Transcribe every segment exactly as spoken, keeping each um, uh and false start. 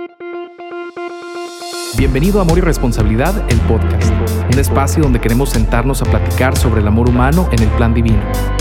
Bienvenido a Amor y Responsabilidad, el podcast, un espacio donde queremos sentarnos a platicar sobre el amor humano en el plan divino.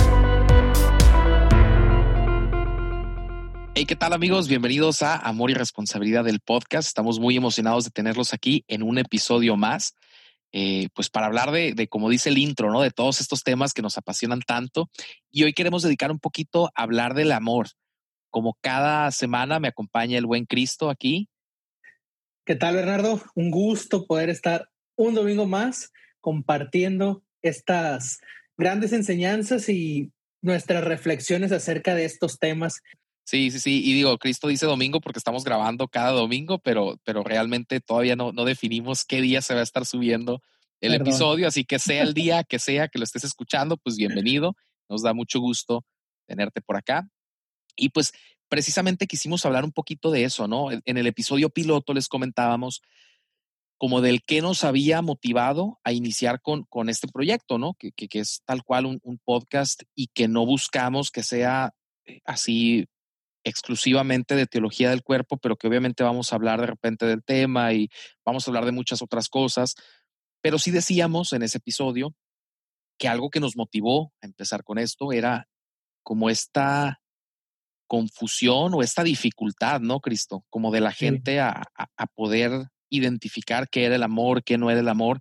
Hey, ¿qué tal, amigos? Bienvenidos a Amor y Responsabilidad, el podcast. Estamos muy emocionados de tenerlos aquí en un episodio más, eh, pues para hablar de, de, como dice el intro, ¿no? De todos estos temas que nos apasionan tanto. Y hoy queremos dedicar un poquito a hablar del amor. Como cada semana me acompaña el buen Cristo aquí. ¿Qué tal, Bernardo? Un gusto poder estar un domingo más compartiendo estas grandes enseñanzas y nuestras reflexiones acerca de estos temas. Sí, sí, sí. Y digo, Cristo dice domingo porque estamos grabando cada domingo, pero, pero realmente todavía no, no definimos qué día se va a estar subiendo el Perdón. episodio. Así que sea el día que sea que lo estés escuchando, pues bienvenido. Nos da mucho gusto tenerte por acá. Y pues precisamente quisimos hablar un poquito de eso, ¿no? En el episodio piloto les comentábamos como del qué nos había motivado a iniciar con, con este proyecto, ¿no? Que, que, que es tal cual un, un podcast y que no buscamos que sea así exclusivamente de teología del cuerpo, pero que obviamente vamos a hablar de repente del tema y vamos a hablar de muchas otras cosas. Pero sí decíamos en ese episodio que algo que nos motivó a empezar con esto era como esta confusión o esta dificultad, ¿no, Cristo? Como de la gente sí. a, a, a poder identificar qué era el amor, qué no era el amor.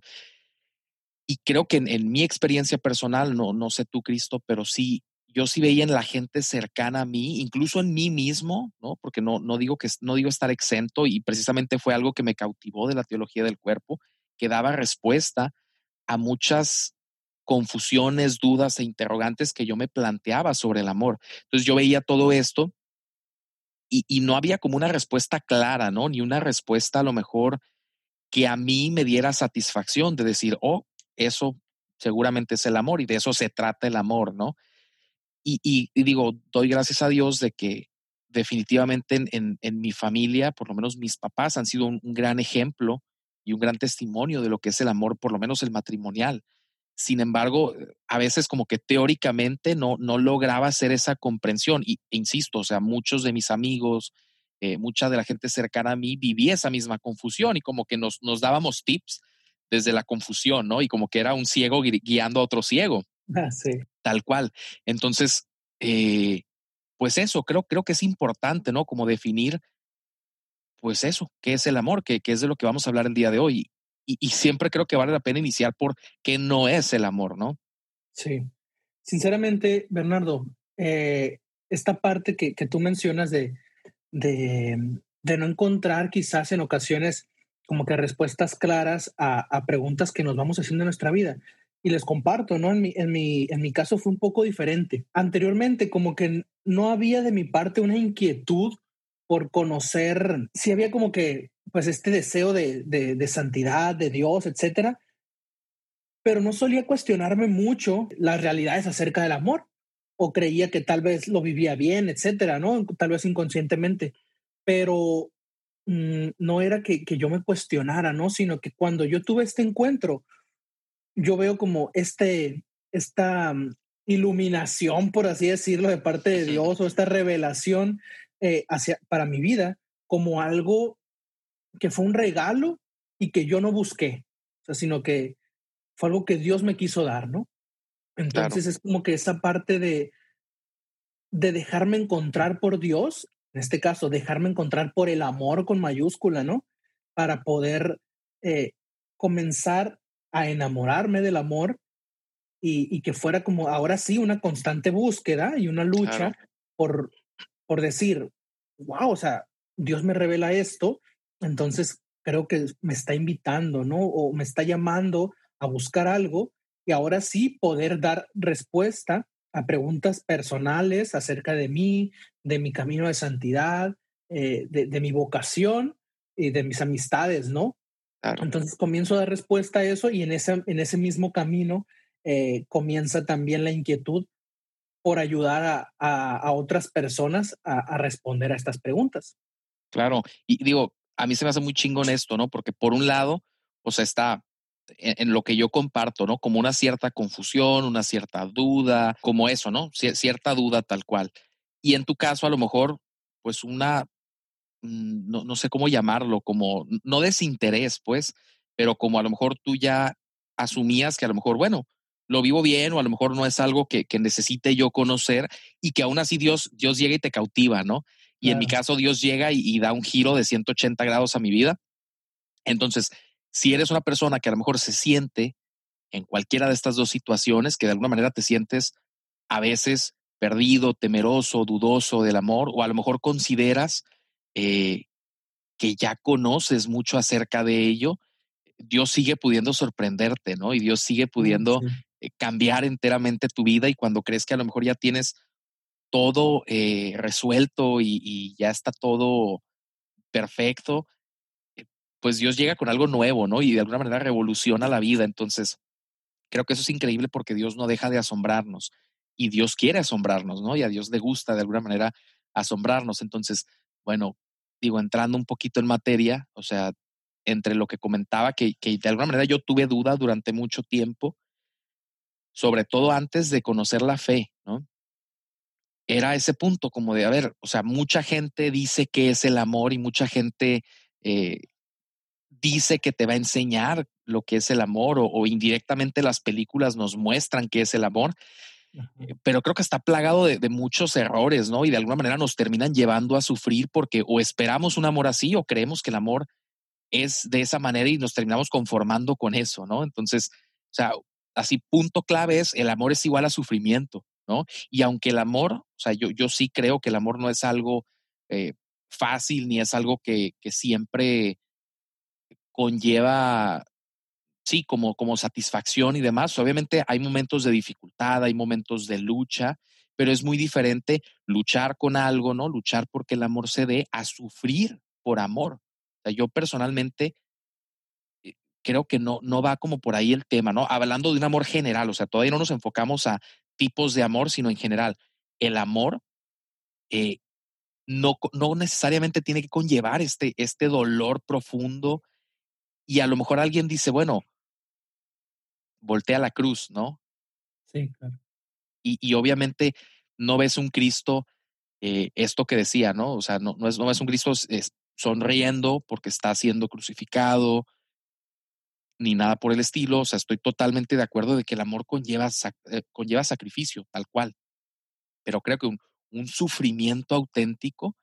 Y creo que en, en mi experiencia personal, no, no sé tú, Cristo, pero sí, yo sí veía en la gente cercana a mí, incluso en mí mismo, ¿no? Porque no, no, digo que, no digo estar exento, y precisamente fue algo que me cautivó de la teología del cuerpo, que daba respuesta a muchas confusiones, dudas e interrogantes que yo me planteaba sobre el amor. Entonces yo veía todo esto y, y no había como una respuesta clara, ¿no? Ni una respuesta a lo mejor que a mí me diera satisfacción de decir, oh, eso seguramente es el amor y de eso se trata el amor, ¿no? Y, y, y digo, doy gracias a Dios de que definitivamente en, en, en mi familia, por lo menos mis papás han sido un, un gran ejemplo y un gran testimonio de lo que es el amor, por lo menos el matrimonial. Sin embargo, a veces como que teóricamente no, no lograba hacer esa comprensión. Y e insisto, o sea, muchos de mis amigos, eh, mucha de la gente cercana a mí vivía esa misma confusión y como que nos, nos dábamos tips desde la confusión, ¿no? Y como que era un ciego guiando a otro ciego. Ah, sí. Tal cual. Entonces, eh, pues eso, creo, creo que es importante, ¿no? Como definir, pues eso, qué es el amor, qué, qué es de lo que vamos a hablar el día de hoy. Y, y siempre creo que vale la pena iniciar por qué no es el amor, ¿no? Sí. Sinceramente, Bernardo, eh, esta parte que, que tú mencionas de, de, de no encontrar quizás en ocasiones como que respuestas claras a, a preguntas que nos vamos haciendo en nuestra vida. Y les comparto, ¿no? En mi, en, mi, en mi caso fue un poco diferente. Anteriormente como que no había de mi parte una inquietud por conocer, sí había como que pues este deseo de, de, de santidad, de Dios, etcétera, pero no solía cuestionarme mucho las realidades acerca del amor, o creía que tal vez lo vivía bien, etcétera, ¿no? Tal vez inconscientemente, pero mmm, no era que, que yo me cuestionara, ¿no? Sino que cuando yo tuve este encuentro, yo veo como este, esta um, iluminación, por así decirlo, de parte de Dios, o esta revelación eh, hacia, para mi vida, como algo que fue un regalo y que yo no busqué, o sea, sino que fue algo que Dios me quiso dar, ¿no? Entonces Claro. es como que esa parte de, de dejarme encontrar por Dios, en este caso, dejarme encontrar por el amor con mayúscula, ¿no? Para poder eh, comenzar a enamorarme del amor y, y que fuera como ahora sí una constante búsqueda y una lucha Claro. por, por decir, wow, o sea, Dios me revela esto, entonces creo que me está invitando, ¿no? O me está llamando a buscar algo y ahora sí poder dar respuesta a preguntas personales acerca de mí, de mi camino de santidad, eh, de, de mi vocación y de mis amistades, ¿no? Claro. Entonces comienzo a dar respuesta a eso y en ese, en ese mismo camino eh, comienza también la inquietud por ayudar a, a, a otras personas a, a responder a estas preguntas. Claro. Y digo, a mí se me hace muy chingón esto, ¿no? Porque por un lado, o sea, está en, en lo que yo comparto, ¿no? Como una cierta confusión, una cierta duda, como eso, ¿no? Cier- cierta duda tal cual. Y en tu caso, a lo mejor, pues una no, no sé cómo llamarlo, como no desinterés, pues, pero como a lo mejor tú ya asumías que a lo mejor, bueno, lo vivo bien o a lo mejor no es algo que, que necesite yo conocer y que aún así Dios, Dios llega y te cautiva, ¿no? Y en mi Claro. caso Dios llega y, y da un giro de ciento ochenta grados a mi vida. Entonces, si eres una persona que a lo mejor se siente en cualquiera de estas dos situaciones, que de alguna manera te sientes a veces perdido, temeroso, dudoso del amor, o a lo mejor consideras eh, que ya conoces mucho acerca de ello, Dios sigue pudiendo sorprenderte, ¿no? Y Dios sigue Mm, pudiendo sí. eh, cambiar enteramente tu vida y cuando crees que a lo mejor ya tienes todo eh, resuelto y, y ya está todo perfecto, eh, pues Dios llega con algo nuevo, ¿no? Y de alguna manera revoluciona la vida. Entonces, creo que eso es increíble porque Dios no deja de asombrarnos y Dios quiere asombrarnos, ¿no? Y a Dios le gusta de alguna manera asombrarnos. Entonces, bueno, digo, entrando un poquito en materia, o sea, entre lo que comentaba, que, que de alguna manera yo tuve duda durante mucho tiempo, sobre todo antes de conocer la fe, ¿no? Era ese punto como de, a ver, o sea, mucha gente dice que es el amor y mucha gente eh, dice que te va a enseñar lo que es el amor o, o indirectamente las películas nos muestran qué es el amor, Ajá. eh, pero creo que está plagado de, de muchos errores, ¿no? Y de alguna manera nos terminan llevando a sufrir porque o esperamos un amor así o creemos que el amor es de esa manera y nos terminamos conformando con eso, ¿no? Entonces, o sea, así punto clave es el amor es igual a sufrimiento, ¿no? Y aunque el amor, o sea, yo, yo sí creo que el amor no es algo eh, fácil ni es algo que, que siempre conlleva, sí, como, como satisfacción y demás. Obviamente hay momentos de dificultad, hay momentos de lucha, pero es muy diferente luchar con algo, ¿no? Luchar porque el amor se dé a sufrir por amor. O sea, yo personalmente eh, creo que no, no va como por ahí el tema, ¿no? Hablando de un amor general, o sea, todavía no nos enfocamos a tipos de amor, sino en general. El amor eh, no, no necesariamente tiene que conllevar este, este dolor profundo y a lo mejor alguien dice, bueno, voltea la cruz, ¿no? Sí, claro. Y, y obviamente no ves un Cristo, eh, esto que decía, ¿no? O sea, no, no, es, no ves un Cristo es, sonriendo porque está siendo crucificado, ni nada por el estilo. O sea, estoy totalmente de acuerdo de que el amor conlleva, sac eh, conlleva sacrificio, tal cual. Pero creo que un, un sufrimiento auténtico,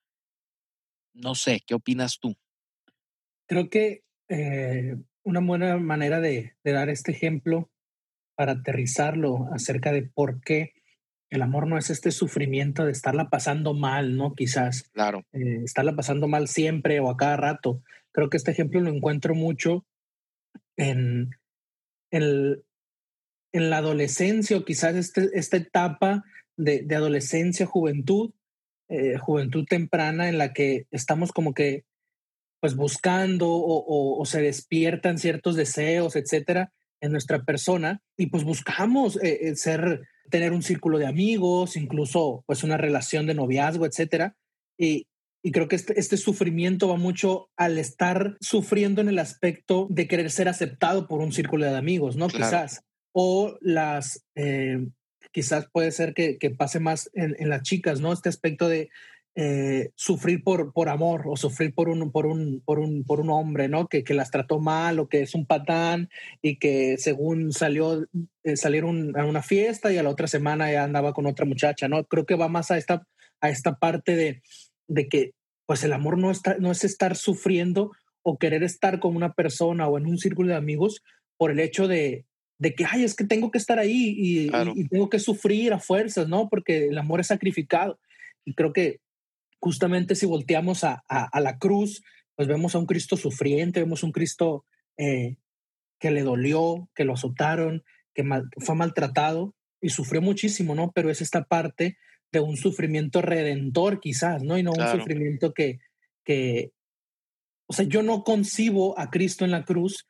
no sé, ¿qué opinas tú? Creo que eh, una buena manera de, de dar este ejemplo para aterrizarlo acerca de por qué el amor no es este sufrimiento de estarla pasando mal, ¿no? Quizás Claro, eh, estarla pasando mal siempre o a cada rato. Creo que este ejemplo lo encuentro mucho en, en, en la adolescencia o quizás este, esta etapa de, de adolescencia, juventud, eh, juventud temprana en la que estamos como que pues buscando o, o, o se despiertan ciertos deseos, etcétera, en nuestra persona y pues buscamos eh, eh, ser, tener un círculo de amigos, incluso pues una relación de noviazgo, etcétera. Y, y creo que este, este sufrimiento va mucho al estar sufriendo en el aspecto de querer ser aceptado por un círculo de amigos, ¿no? claro. Quizás. O las, eh, quizás puede ser que, que pase más en, en las chicas, ¿no? Este aspecto de eh, sufrir por, por amor o sufrir por un, por un, por un, por un hombre, ¿no? Que, que las trató mal o que es un patán y que según salió, eh, salieron a una fiesta y a la otra semana ya andaba con otra muchacha, ¿no? Creo que va más a esta, a esta parte de, de que pues el amor no, está, no es estar sufriendo o querer estar con una persona o en un círculo de amigos por el hecho de, de que, ay, es que tengo que estar ahí y, y, Claro, y tengo que sufrir a fuerzas, ¿no? Porque el amor es sacrificado. Y creo que justamente si volteamos a, a, a la cruz, pues vemos a un Cristo sufriente, vemos un Cristo eh, que le dolió, que lo azotaron, que mal, fue maltratado y sufrió muchísimo, ¿no? Pero es esta parte de un sufrimiento redentor quizás, ¿no? Y no un claro. sufrimiento que, que, o sea, yo no concibo a Cristo en la cruz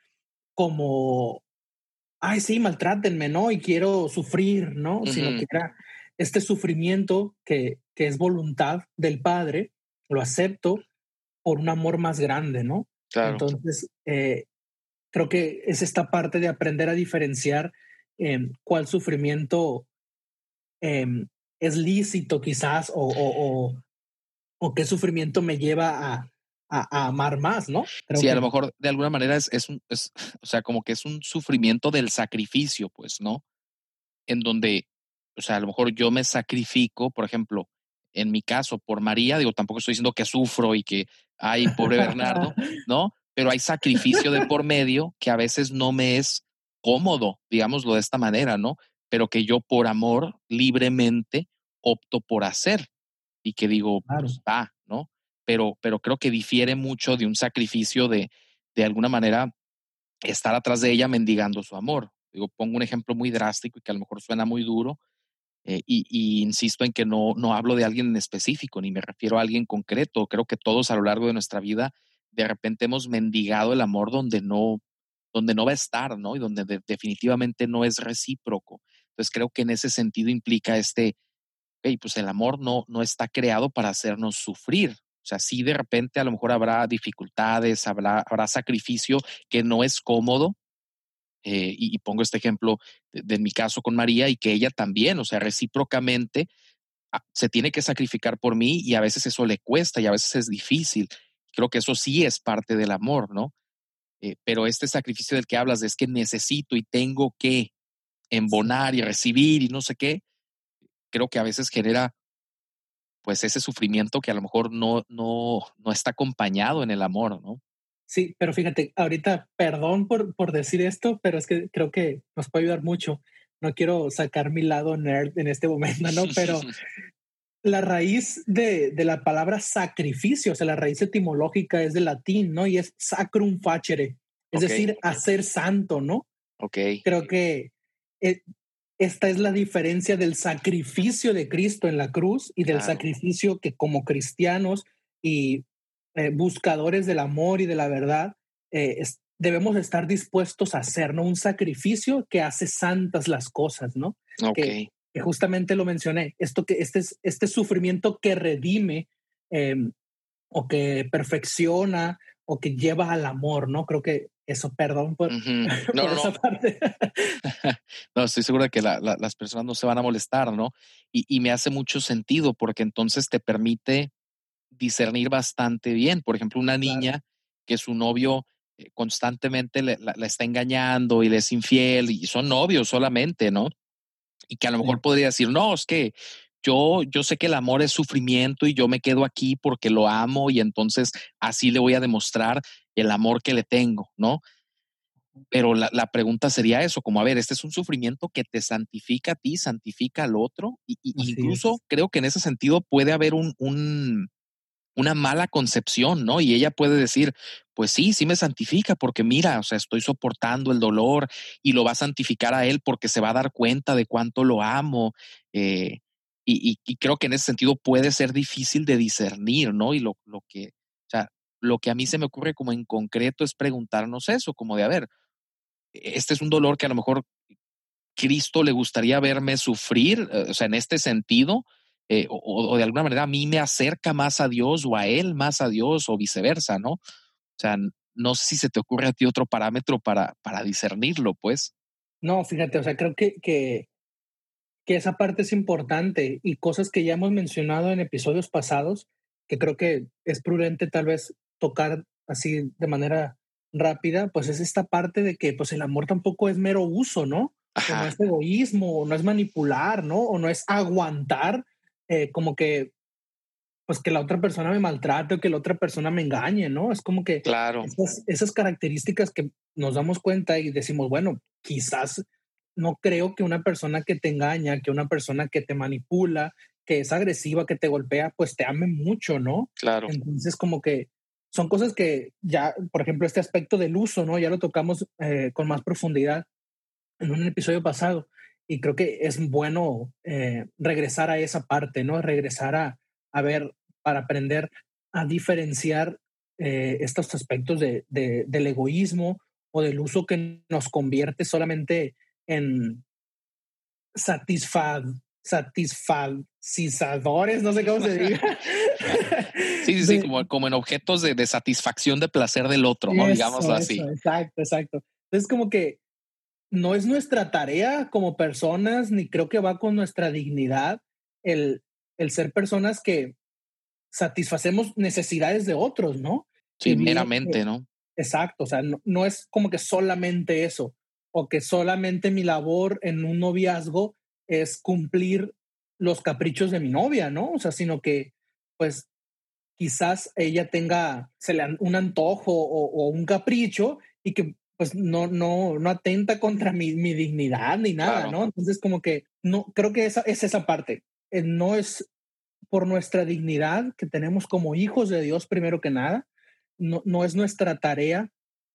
como, ay, sí, maltrátenme, ¿no? Y quiero sufrir, ¿no? Sino Ujú, que era este sufrimiento que, que es voluntad del Padre, lo acepto por un amor más grande, ¿no? claro, Entonces, eh, creo que es esta parte de aprender a diferenciar eh, cuál sufrimiento eh, es lícito quizás o, o, o, o qué sufrimiento me lleva a, a, a amar más, ¿no? Creo sí, que... a lo mejor de alguna manera es, es, un, es, o sea, como que es un sufrimiento del sacrificio, pues, ¿no? En donde, o sea, a lo mejor yo me sacrifico, por ejemplo, en mi caso, por María, digo, tampoco estoy diciendo que sufro y que, ay, pobre Bernardo, ¿no? Pero hay sacrificio de por medio que a veces no me es cómodo, digámoslo de esta manera, ¿no? Pero que yo por amor libremente opto por hacer y que digo, claro, pues va, ¿no? Pero, pero creo que difiere mucho de un sacrificio de, de alguna manera, estar atrás de ella mendigando su amor. Digo, pongo un ejemplo muy drástico y que a lo mejor suena muy duro, eh, y, y insisto en que no, no hablo de alguien en específico, ni me refiero a alguien concreto. Creo que todos a lo largo de nuestra vida de repente hemos mendigado el amor donde no, donde no va a estar, ¿no? Y donde de, definitivamente no es recíproco. Entonces creo que en ese sentido implica este, hey, pues el amor no, no está creado para hacernos sufrir. O sea, sí de repente a lo mejor habrá dificultades, habrá, habrá sacrificio que no es cómodo. Eh, y, y pongo este ejemplo de, de mi caso con María y que ella también, o sea, recíprocamente a, se tiene que sacrificar por mí y a veces eso le cuesta y a veces es difícil. Creo que eso sí es parte del amor, ¿no? Eh, pero este sacrificio del que hablas es que necesito y tengo que embonar y recibir y no sé qué, creo que a veces genera pues ese sufrimiento que a lo mejor no, no, no está acompañado en el amor, ¿no? Sí, pero fíjate, ahorita, perdón por, por decir esto, pero es que creo que nos puede ayudar mucho. No quiero sacar mi lado nerd en este momento, ¿no? Pero la raíz de, de la palabra sacrificio, o sea, la raíz etimológica es del latín, ¿no? Y es sacrum facere, es okay, decir, okay. hacer santo, ¿no? Ok. Creo que eh, esta es la diferencia del sacrificio de Cristo en la cruz y del claro. sacrificio que como cristianos y eh, buscadores del amor y de la verdad eh, es, debemos estar dispuestos a hacer, ¿no? Un sacrificio que hace santas las cosas, ¿no? Ok. Que, que justamente lo mencioné, esto que este, este sufrimiento que redime eh, o que perfecciona o que lleva al amor, ¿no? Creo que eso, perdón por, uh-huh. no, por no, esa no. parte. No, estoy seguro de que la, la, las personas no se van a molestar, ¿no? Y, y me hace mucho sentido porque entonces te permite discernir bastante bien. Por ejemplo, una niña claro. que su novio eh, constantemente le, la, la está engañando y le es infiel y son novios solamente, ¿no? Y que a lo mejor sí. podría decir, no, es que yo, yo sé que el amor es sufrimiento y yo me quedo aquí porque lo amo y entonces así le voy a demostrar el amor que le tengo, ¿no? Pero la, la pregunta sería eso, como a ver, este es un sufrimiento que te santifica a ti, santifica al otro, y, y incluso es. creo que en ese sentido puede haber un, un, una mala concepción, ¿no? Y ella puede decir, pues sí, sí me santifica porque mira, o sea, estoy soportando el dolor y lo va a santificar a él porque se va a dar cuenta de cuánto lo amo. Eh, y, y, y creo que en ese sentido puede ser difícil de discernir, ¿no? Y lo, lo que, o sea, lo que a mí se me ocurre como en concreto es preguntarnos eso, como de, a ver, este es un dolor que a lo mejor Cristo le gustaría verme sufrir, eh, o sea, en este sentido, eh, o, o de alguna manera a mí me acerca más a Dios o a Él más a Dios o viceversa, ¿no? O sea, no sé si se te ocurre a ti otro parámetro para, para discernirlo, pues. No, fíjate, o sea, creo que, que, que esa parte es importante y cosas que ya hemos mencionado en episodios pasados, que creo que es prudente tal vez tocar así de manera rápida, pues es esta parte de que pues el amor tampoco es mero uso, ¿no? O no es egoísmo, o no es manipular, ¿no? O no es aguantar eh, como que pues que la otra persona me maltrate o que la otra persona me engañe, ¿no? Es como que claro. esas, esas características que nos damos cuenta y decimos, bueno, quizás no creo que una persona que te engaña, que una persona que te manipula, que es agresiva, que te golpea, pues te ame mucho, ¿no? Claro. Entonces como que son cosas que ya, por ejemplo, este aspecto del uso, ¿no? Ya lo tocamos eh, con más profundidad en un episodio pasado y creo que es bueno eh, regresar a esa parte, ¿no? Regresar a, a ver, para aprender a diferenciar eh, estos aspectos de, de, del egoísmo o del uso que nos convierte solamente en satisfa, satisfacizadores, no sé cómo se diga. Sí, sí, sí, de, como, como en objetos de, de satisfacción de placer del otro, ¿no? Eso, Digámoslo así. Eso, exacto, exacto. Entonces, como que no es nuestra tarea como personas, ni creo que va con nuestra dignidad el, el ser personas que satisfacemos necesidades de otros, ¿no? Sí, meramente, ¿no? Exacto, o sea, no, no es como que solamente eso, o que solamente mi labor en un noviazgo es cumplir los caprichos de mi novia, ¿no? O sea, sino que, pues, quizás ella tenga se le an- un antojo o, o un capricho y que pues no, no, no atenta contra mi, mi dignidad ni nada, Claro, ¿no? Entonces como que no, creo que esa es esa parte. Eh, no es por nuestra dignidad que tenemos como hijos de Dios primero que nada, no, no es nuestra tarea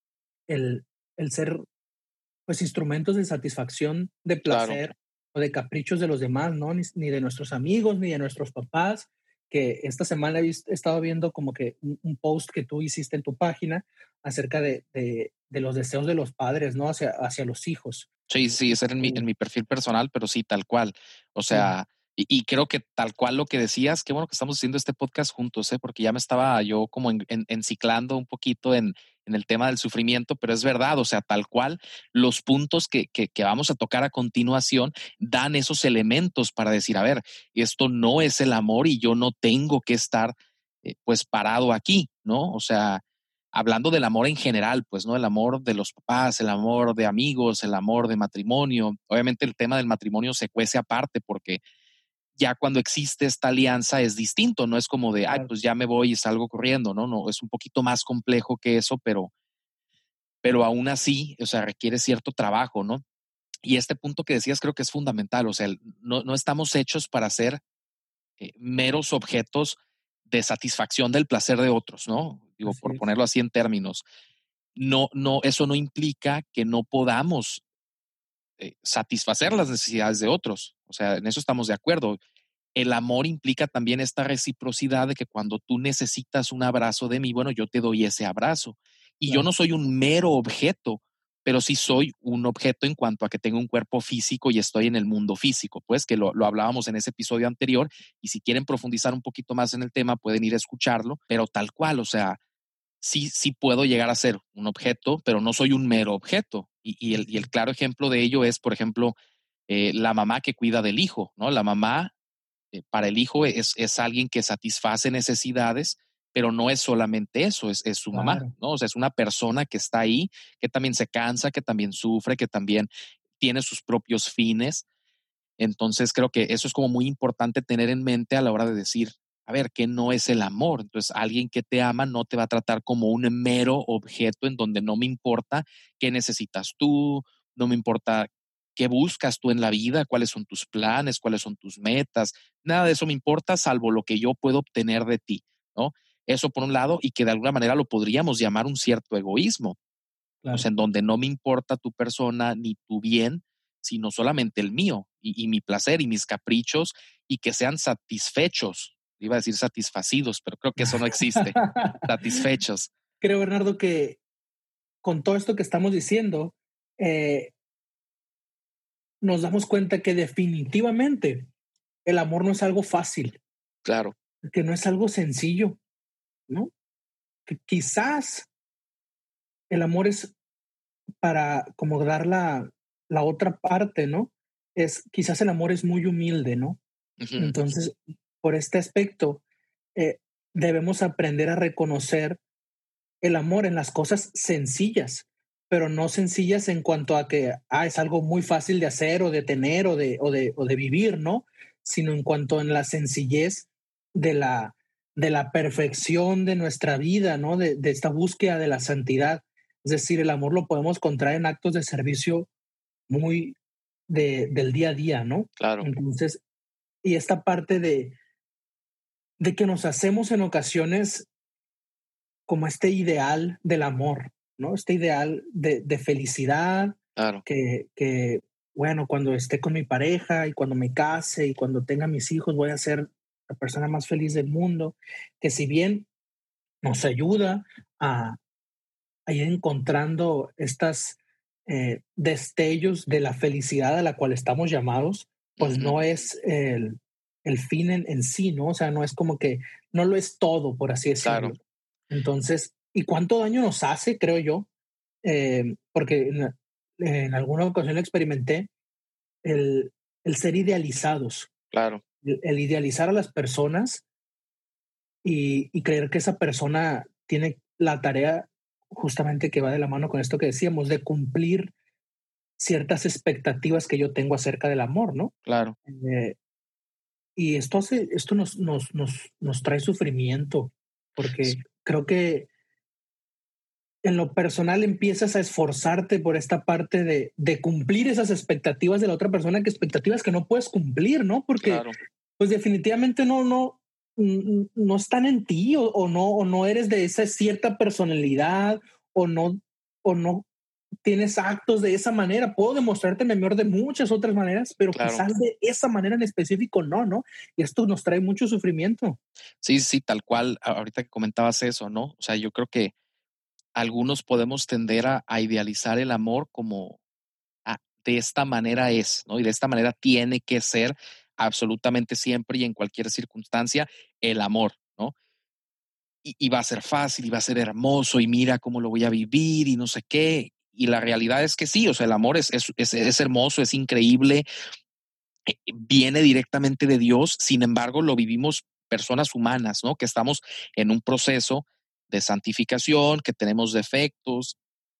el, el ser pues instrumentos de satisfacción, de claro. placer o de caprichos de los demás, ¿no? Ni, ni de nuestros amigos, ni de nuestros papás, que esta semana he, visto, he estado viendo como que un, un, post que tú hiciste en tu página acerca de, de, de los deseos de los padres, ¿no? Hacia, hacia los hijos. Sí, sí, ese era en mi, en mi perfil personal, pero sí, tal cual. O sea, y, y creo que tal cual lo que decías, qué bueno que estamos haciendo este podcast juntos, ¿eh? Porque ya me estaba yo como en, en, enciclando un poquito en, en el tema del sufrimiento, pero es verdad, o sea, tal cual, los puntos que, que, que vamos a tocar a continuación dan esos elementos para decir, a ver, esto no es el amor y yo no tengo que estar eh, pues parado aquí, ¿no? O sea, hablando del amor en general, pues, ¿no? El amor de los papás, el amor de amigos, el amor de matrimonio. Obviamente el tema del matrimonio se cuece aparte porque ya cuando existe esta alianza es distinto, no es como de, ay, pues ya me voy y salgo corriendo, ¿no? No, es un poquito más complejo que eso, pero, pero aún así, o sea, requiere cierto trabajo, ¿no? Y este punto que decías creo que es fundamental, o sea, no, no estamos hechos para ser eh, meros objetos de satisfacción del placer de otros, ¿no? Digo, Así por es. ponerlo así en términos. No, no, eso no implica que no podamos eh, satisfacer las necesidades de otros. O sea, en eso estamos de acuerdo. El amor implica también esta reciprocidad de que cuando tú necesitas un abrazo de mí, bueno, yo te doy ese abrazo. Y yo Claro. no soy un mero objeto, pero sí soy un objeto en cuanto a que tengo un cuerpo físico y estoy en el mundo físico, pues que lo, lo hablábamos en ese episodio anterior. Y si quieren profundizar un poquito más en el tema, pueden ir a escucharlo, pero tal cual, o sea, sí, sí puedo llegar a ser un objeto, pero no soy un mero objeto. Y, y, el, y el, claro ejemplo de ello es, por ejemplo, eh, la mamá que cuida del hijo, ¿no? La mamá eh, para el hijo es, es alguien que satisface necesidades, pero no es solamente eso, es, es su mamá, Claro. ¿no? O sea, es una persona que está ahí, que también se cansa, que también sufre, que también tiene sus propios fines. Entonces creo que eso es como muy importante tener en mente a la hora de decir, a ver, ¿qué no es el amor? Entonces alguien que te ama no te va a tratar como un mero objeto en donde no me importa qué necesitas tú, no me importa qué buscas tú en la vida, cuáles son tus planes, cuáles son tus metas, nada de eso me importa salvo lo que yo puedo obtener de ti, ¿no? Eso por un lado, y que de alguna manera lo podríamos llamar un cierto egoísmo, o Claro. sea, en donde no me importa tu persona ni tu bien, sino solamente el mío y, y mi placer y mis caprichos y que sean satisfechos. Iba a decir satisfacidos, pero creo que eso no existe. Satisfechos. Creo, Bernardo, que con todo esto que estamos diciendo, eh, nos damos cuenta que definitivamente el amor no es algo fácil, Claro, que no es algo sencillo, ¿no? Que quizás el amor es para como dar la, la otra parte, ¿no? Es quizás el amor es muy humilde, ¿no? uh-huh, Entonces, por este aspecto, eh, debemos aprender a reconocer el amor en las cosas sencillas, pero no sencillas en cuanto a que ah, es algo muy fácil de hacer o de tener o de, o de, o de vivir, ¿no? Sino en cuanto en la sencillez de la, de la perfección de nuestra vida, ¿no? De, de esta búsqueda de la santidad. Es decir, el amor lo podemos encontrar en actos de servicio muy de, del día a día, ¿no? claro, Entonces, y esta parte de, de que nos hacemos en ocasiones como este ideal del amor, ¿no? Este ideal de, de felicidad, claro, que, que, bueno, cuando esté con mi pareja y cuando me case y cuando tenga mis hijos voy a ser la persona más feliz del mundo, que si bien nos ayuda a, a ir encontrando estas eh, destellos de la felicidad a la cual estamos llamados, pues uh-huh, no es el, el fin en, en sí, ¿no? O sea, no es como que, no lo es todo, por así claro, decirlo. Entonces, ¿y cuánto daño nos hace, creo yo? Eh, porque en, en, alguna ocasión lo experimenté, el, el ser idealizados, claro, el, el, idealizar a las personas y, y creer que esa persona tiene la tarea justamente que va de la mano con esto que decíamos, de cumplir ciertas expectativas que yo tengo acerca del amor, ¿no? Claro. Eh, y esto hace, esto nos, nos, nos, nos trae sufrimiento, porque creo que en lo personal empiezas a esforzarte por esta parte de, de cumplir esas expectativas de la otra persona, que expectativas que no puedes cumplir, ¿no? Porque Claro. pues definitivamente no, no, n- no están en ti o, o no, o no eres de esa cierta personalidad o no, o no tienes actos de esa manera. Puedo demostrarte mi amor de muchas otras maneras, pero Claro. quizás de esa manera en específico no, ¿no? Y esto nos trae mucho sufrimiento. Sí, sí, tal cual. a- Ahorita que comentabas eso, ¿no? O sea, yo creo que algunos podemos tender a, a idealizar el amor como ah, de esta manera es, ¿no? Y de esta manera tiene que ser absolutamente siempre y en cualquier circunstancia el amor, ¿no? Y, y va a ser fácil y va a ser hermoso y mira cómo lo voy a vivir y no sé qué. Y la realidad es que sí, o sea, el amor es, es, es, es hermoso, es increíble, eh, viene directamente de Dios, sin embargo lo vivimos personas humanas, ¿no? Que estamos en un proceso de santificación, que tenemos defectos,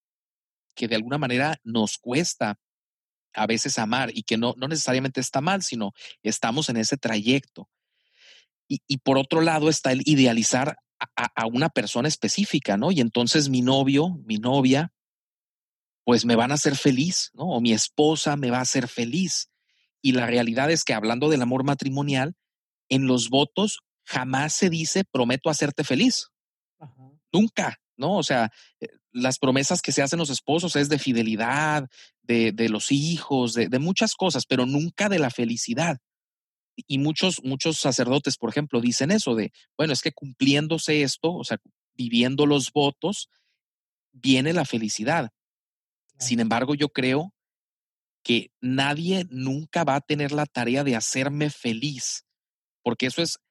que de alguna manera nos cuesta a veces amar y que no, no necesariamente está mal, sino estamos en ese trayecto. Y, y por otro lado está el idealizar a, a, a una persona específica, ¿no? Y entonces mi novio, mi novia, pues me van a hacer feliz, ¿no? O mi esposa me va a hacer feliz. Y la realidad es que hablando del amor matrimonial, en los votos jamás se dice prometo hacerte feliz. Ajá. Nunca, ¿no? O sea, eh, las promesas que se hacen los esposos es de fidelidad, de, de los hijos, de, de muchas cosas, pero nunca de la felicidad. Y muchos, muchos sacerdotes, por ejemplo, dicen eso de, bueno, es que cumpliéndose esto, o sea, viviendo los votos, viene la felicidad. Claro. Sin embargo, yo creo que nadie nunca va a tener la tarea de hacerme feliz, porque eso es,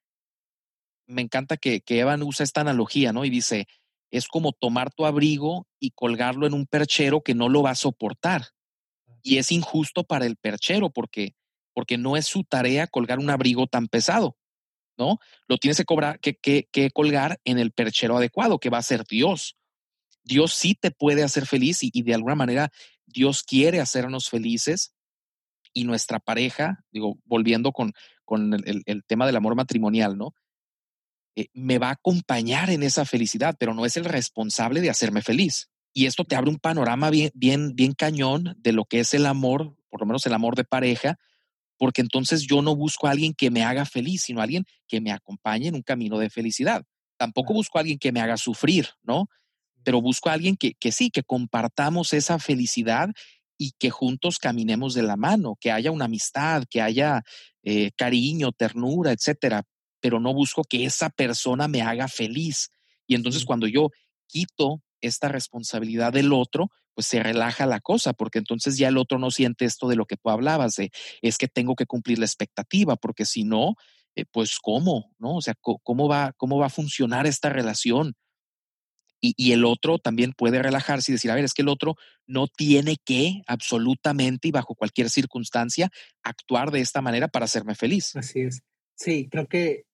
me encanta que, que Evan usa esta analogía, ¿no? Y dice, es como tomar tu abrigo y colgarlo en un perchero que no lo va a soportar. Y es injusto para el perchero porque, porque no es su tarea colgar un abrigo tan pesado, ¿no? Lo tienes que, cobrar, que, que, que colgar en el perchero adecuado, que va a ser Dios. Dios sí te puede hacer feliz y, y de alguna manera Dios quiere hacernos felices y nuestra pareja, digo, volviendo con, con el, el, el tema del amor matrimonial, ¿no? Eh, me va a acompañar en esa felicidad, pero no es el responsable de hacerme feliz. Y esto te abre un panorama bien, bien, bien cañón de lo que es el amor, por lo menos el amor de pareja, porque entonces yo no busco a alguien que me haga feliz, sino a alguien que me acompañe en un camino de felicidad. Tampoco Claro. busco a alguien que me haga sufrir, ¿no? Pero busco a alguien que, que sí, que compartamos esa felicidad y que juntos caminemos de la mano, que haya una amistad, que haya eh, cariño, ternura, etcétera. Pero no busco que esa persona me haga feliz. Y entonces Sí. cuando yo quito esta responsabilidad del otro, pues se relaja la cosa, porque entonces ya el otro no siente esto de lo que tú hablabas, de es que tengo que cumplir la expectativa, porque si no, eh, pues cómo, ¿no? O sea, ¿cómo va, cómo va a funcionar esta relación? Y, y el otro también puede relajarse y decir, a ver, es que el otro no tiene que absolutamente y bajo cualquier circunstancia actuar de esta manera para hacerme feliz. Así es. Sí, creo que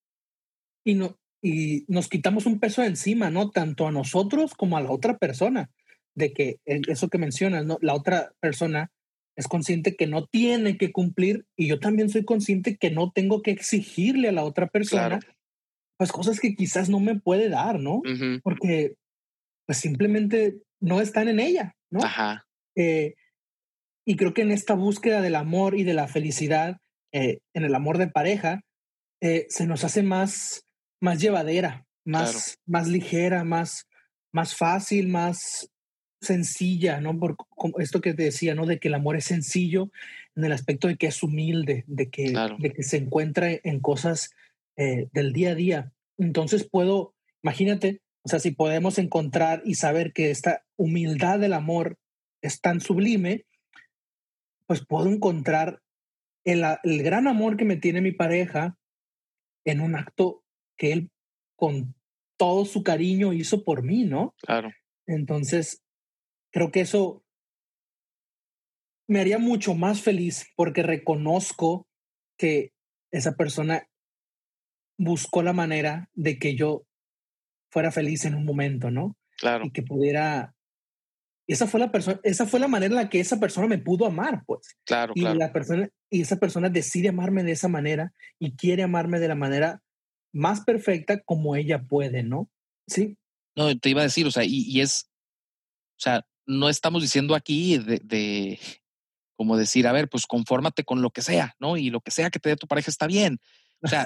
y no y nos quitamos un peso de encima, ¿no? Tanto a nosotros como a la otra persona, de que el- eso que mencionas, ¿no? La otra persona es consciente que no tiene que cumplir y yo también soy consciente que no tengo que exigirle a la otra Claro. persona, pues cosas que quizás no me puede dar, ¿no? Ujú. Porque pues simplemente no están en ella, ¿no? Ajá. Eh, y creo que en esta búsqueda del amor y de la felicidad, eh, en el amor de pareja, eh, se nos hace más, más llevadera, Claro. más, más ligera, más, más fácil, más sencilla, ¿no? Por como esto que te decía, ¿no? De que el amor es sencillo en el aspecto de que es humilde, de que, Claro. de que se encuentra en cosas eh, del día a día. Entonces puedo, imagínate, o sea, si podemos encontrar y saber que esta humildad del amor es tan sublime, pues puedo encontrar el, el gran amor que me tiene mi pareja en un acto que él con todo su cariño hizo por mí, ¿no? Claro. Entonces, creo que eso me haría mucho más feliz porque reconozco que esa persona buscó la manera de que yo fuera feliz en un momento, ¿no? Claro. Y que pudiera, esa fue la persona, esa fue la manera en la que esa persona me pudo amar, pues. Claro, Y claro. la persona, y esa persona decide amarme de esa manera y quiere amarme de la manera más perfecta como ella puede, ¿no? Sí. No, te iba a decir, o sea, y, y es, o sea, no estamos diciendo aquí de, de, como decir, a ver, pues confórmate con lo que sea, ¿no? Y lo que sea que te dé tu pareja está bien. O sea,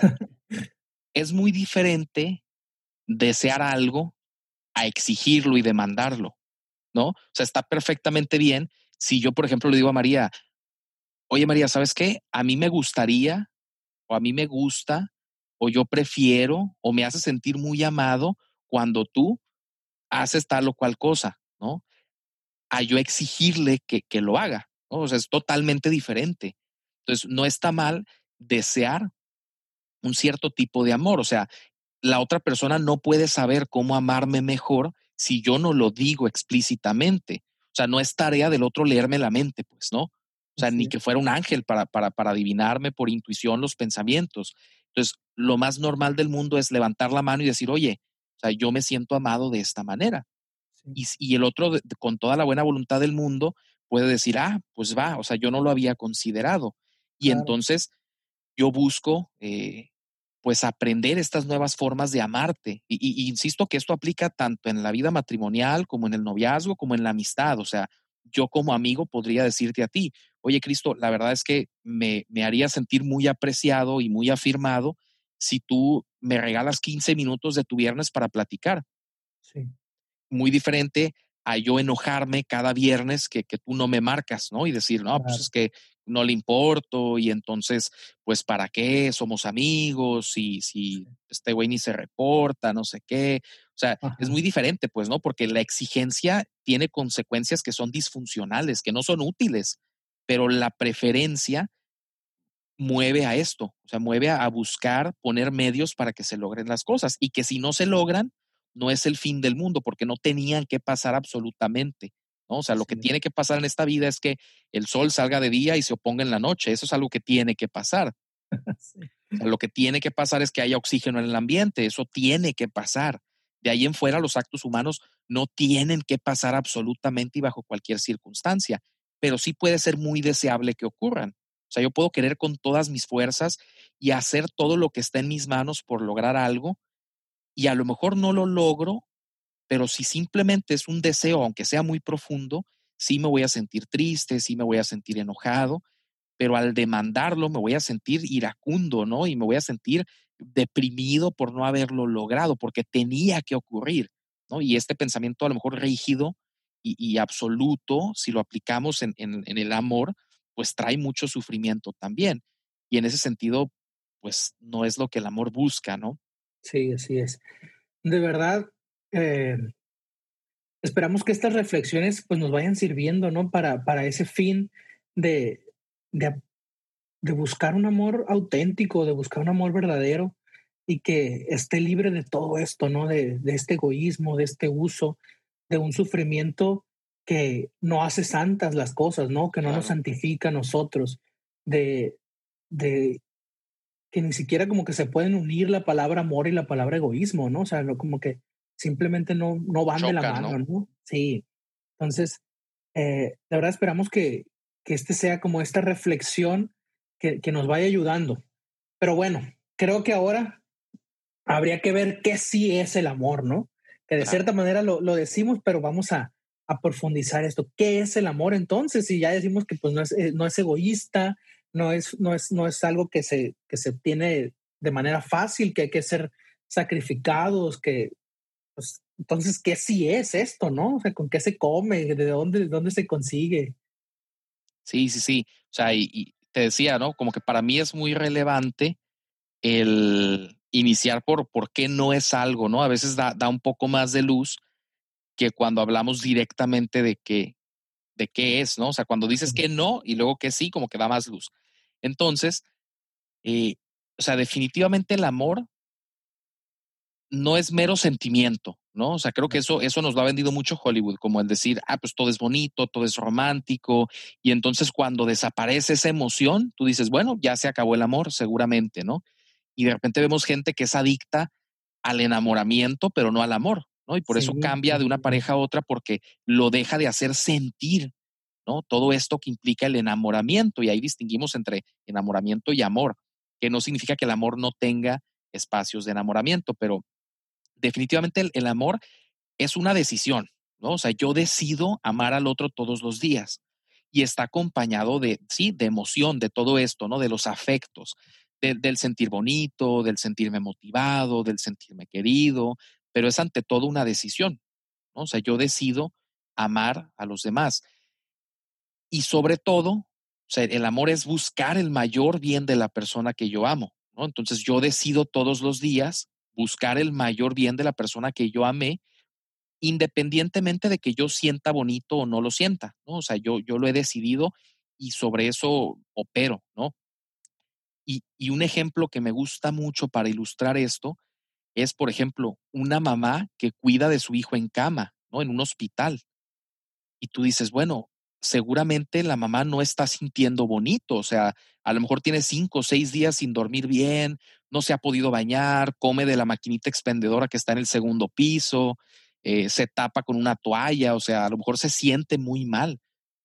es muy diferente desear algo a exigirlo y demandarlo, ¿no? O sea, está perfectamente bien si yo, por ejemplo, le digo a María, oye María, ¿sabes qué? A mí me gustaría, o a mí me gusta, o yo prefiero, o me hace sentir muy amado cuando tú haces tal o cual cosa, ¿no? A yo exigirle que, que lo haga, ¿no? O sea, es totalmente diferente. Entonces, no está mal desear un cierto tipo de amor, o sea, la otra persona no puede saber cómo amarme mejor si yo no lo digo explícitamente. O sea, no es tarea del otro leerme la mente, pues, ¿no? O sea, ni Sí. que fuera un ángel para, para, para adivinarme por intuición los pensamientos. Entonces, lo más normal del mundo es levantar la mano y decir, oye, o sea, yo me siento amado de esta manera. Sí. Y, y el otro, de, con toda la buena voluntad del mundo, puede decir, ah, pues va, o sea, yo no lo había considerado. Y Claro. entonces yo busco, eh, pues, aprender estas nuevas formas de amarte. Y, y, y insisto que esto aplica tanto en la vida matrimonial como en el noviazgo, como en la amistad. O sea, yo como amigo podría decirte a ti, oye, Cristo, la verdad es que me, me haría sentir muy apreciado y muy afirmado si tú me regalas quince minutos de tu viernes para platicar. Sí. Muy diferente a yo enojarme cada viernes que, que tú no me marcas, ¿no? Y decir, no, pues Claro. es que no le importo y entonces, pues, ¿para qué? Somos amigos y si Sí. este güey ni se reporta, no sé qué. O sea, es Ajá. muy diferente, pues, ¿no? Porque la exigencia tiene consecuencias que son disfuncionales, que no son útiles, pero la preferencia mueve a esto, o sea, mueve a, a buscar poner medios para que se logren las cosas y que si no se logran, no es el fin del mundo porque no tenían que pasar absolutamente, ¿no? O sea, lo que Sí. tiene que pasar en esta vida es que el sol salga de día y se oponga en la noche, eso es algo que tiene que pasar. Sí. O sea, lo que tiene que pasar es que haya oxígeno en el ambiente, eso tiene que pasar. De ahí en fuera, los actos humanos no tienen que pasar absolutamente y bajo cualquier circunstancia, pero sí puede ser muy deseable que ocurran. O sea, yo puedo querer con todas mis fuerzas y hacer todo lo que está en mis manos por lograr algo y a lo mejor no lo logro, pero si simplemente es un deseo, aunque sea muy profundo, sí me voy a sentir triste, sí me voy a sentir enojado, pero al demandarlo me voy a sentir iracundo, ¿no? Y me voy a sentir deprimido por no haberlo logrado, porque tenía que ocurrir, ¿no? Y este pensamiento a lo mejor rígido y, y absoluto, si lo aplicamos en, en, en el amor, pues trae mucho sufrimiento también. Y en ese sentido, pues no es lo que el amor busca, ¿no? Sí, así es. De verdad, eh, esperamos que estas reflexiones pues nos vayan sirviendo, ¿no? Para, para ese fin de, de, de buscar un amor auténtico, de buscar un amor verdadero y que esté libre de todo esto, ¿no? De, de este egoísmo, de este uso, de un sufrimiento que no hace santas las cosas, ¿no? Que no nos Claro. santifica a nosotros, de, de que ni siquiera como que se pueden unir la palabra amor y la palabra egoísmo, ¿no? O sea, no, como que simplemente no, no van de la Chocan, mano, ¿no? ¿no? Sí. Entonces, eh, de verdad esperamos que, que este sea como esta reflexión que, que nos vaya ayudando. Pero bueno, creo que ahora habría que ver qué sí es el amor, ¿no? Que de Claro. cierta manera lo, lo decimos, pero vamos a, a profundizar esto. ¿Qué es el amor entonces? Si ya decimos que pues no es, eh, no es egoísta, no es, no, es, no es algo que se, que se tiene de manera fácil, que hay que ser sacrificados, que pues, entonces, ¿qué sí es esto, no? O sea, ¿con qué se come? ¿De dónde, de dónde se consigue? Sí, sí, sí. O sea, y, y te decía, ¿no? Como que para mí es muy relevante el iniciar por por qué no es algo, ¿no? A veces da, da un poco más de luz que cuando hablamos directamente de qué, de qué es, ¿no? O sea, cuando dices Sí, que no y luego que sí, como que da más luz. Entonces, eh, o sea, definitivamente el amor no es mero sentimiento, ¿no? O sea, creo que eso, eso nos lo ha vendido mucho Hollywood, como el decir, ah, pues todo es bonito, todo es romántico, y entonces cuando desaparece esa emoción, tú dices, bueno, ya se acabó el amor, seguramente, ¿no? Y de repente vemos gente que es adicta al enamoramiento, pero no al amor. ¿no? Y por Sí, eso cambia de una pareja a otra porque lo deja de hacer sentir, ¿no? Todo esto que implica el enamoramiento, y ahí distinguimos entre enamoramiento y amor, que no significa que el amor no tenga espacios de enamoramiento, pero definitivamente el, el amor es una decisión, ¿no? O sea, yo decido amar al otro todos los días y está acompañado de, sí, de emoción, de todo esto, ¿no? De los afectos, de, del sentir bonito, del sentirme motivado, del sentirme querido, pero es ante todo una decisión, ¿no? O sea, yo decido amar a los demás y sobre todo, o sea, el amor es buscar el mayor bien de la persona que yo amo, ¿no? Entonces yo decido todos los días buscar el mayor bien de la persona que yo amé, independientemente de que yo sienta bonito o no lo sienta, ¿no? O sea, yo, yo lo he decidido y sobre eso opero, ¿no? Y, y un ejemplo que me gusta mucho para ilustrar esto es, por ejemplo, una mamá que cuida de su hijo en cama, ¿no? En un hospital. Y tú dices, bueno, seguramente la mamá no está sintiendo bonito, o sea, a lo mejor tiene cinco o seis días sin dormir bien, no se ha podido bañar, come de la maquinita expendedora que está en el segundo piso, eh, se tapa con una toalla, o sea, a lo mejor se siente muy mal.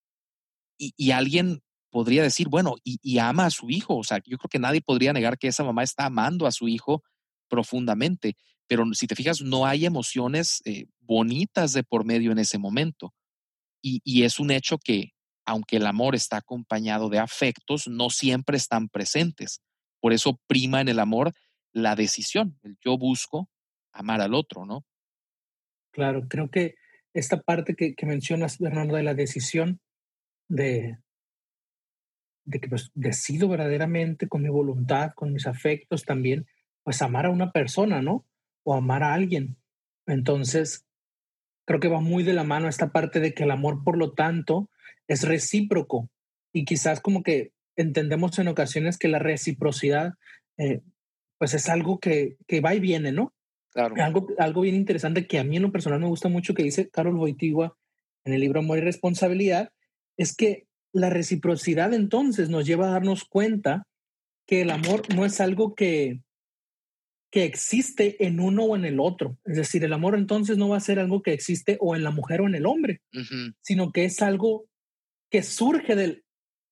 Y, y alguien podría decir, bueno, y, y ama a su hijo, o sea, yo creo que nadie podría negar que esa mamá está amando a su hijo profundamente, pero si te fijas, no hay emociones eh, bonitas de por medio en ese momento. Y, y es un hecho que, aunque el amor está acompañado de afectos, no siempre están presentes. Por eso prima en el amor la decisión. El yo busco amar al otro, ¿no? claro, creo que esta parte que, que mencionas, Bernardo, de la decisión de, de que pues decido verdaderamente con mi voluntad, con mis afectos también, pues amar a una persona, ¿no? O amar a alguien. Entonces, creo que va muy de la mano esta parte de que el amor, por lo tanto, es recíproco. Y quizás como que entendemos en ocasiones que la reciprocidad, eh, pues es algo que, que va y viene, ¿no? Claro. Algo, algo bien interesante que a mí en lo personal me gusta mucho que dice Carol Wojtyła en el libro Amor y Responsabilidad, es que la reciprocidad entonces nos lleva a darnos cuenta que el amor no es algo que, que existe en uno o en el otro. Es decir, el amor entonces no va a ser algo que existe o en la mujer o en el hombre, Ujú. sino que es algo que surge del,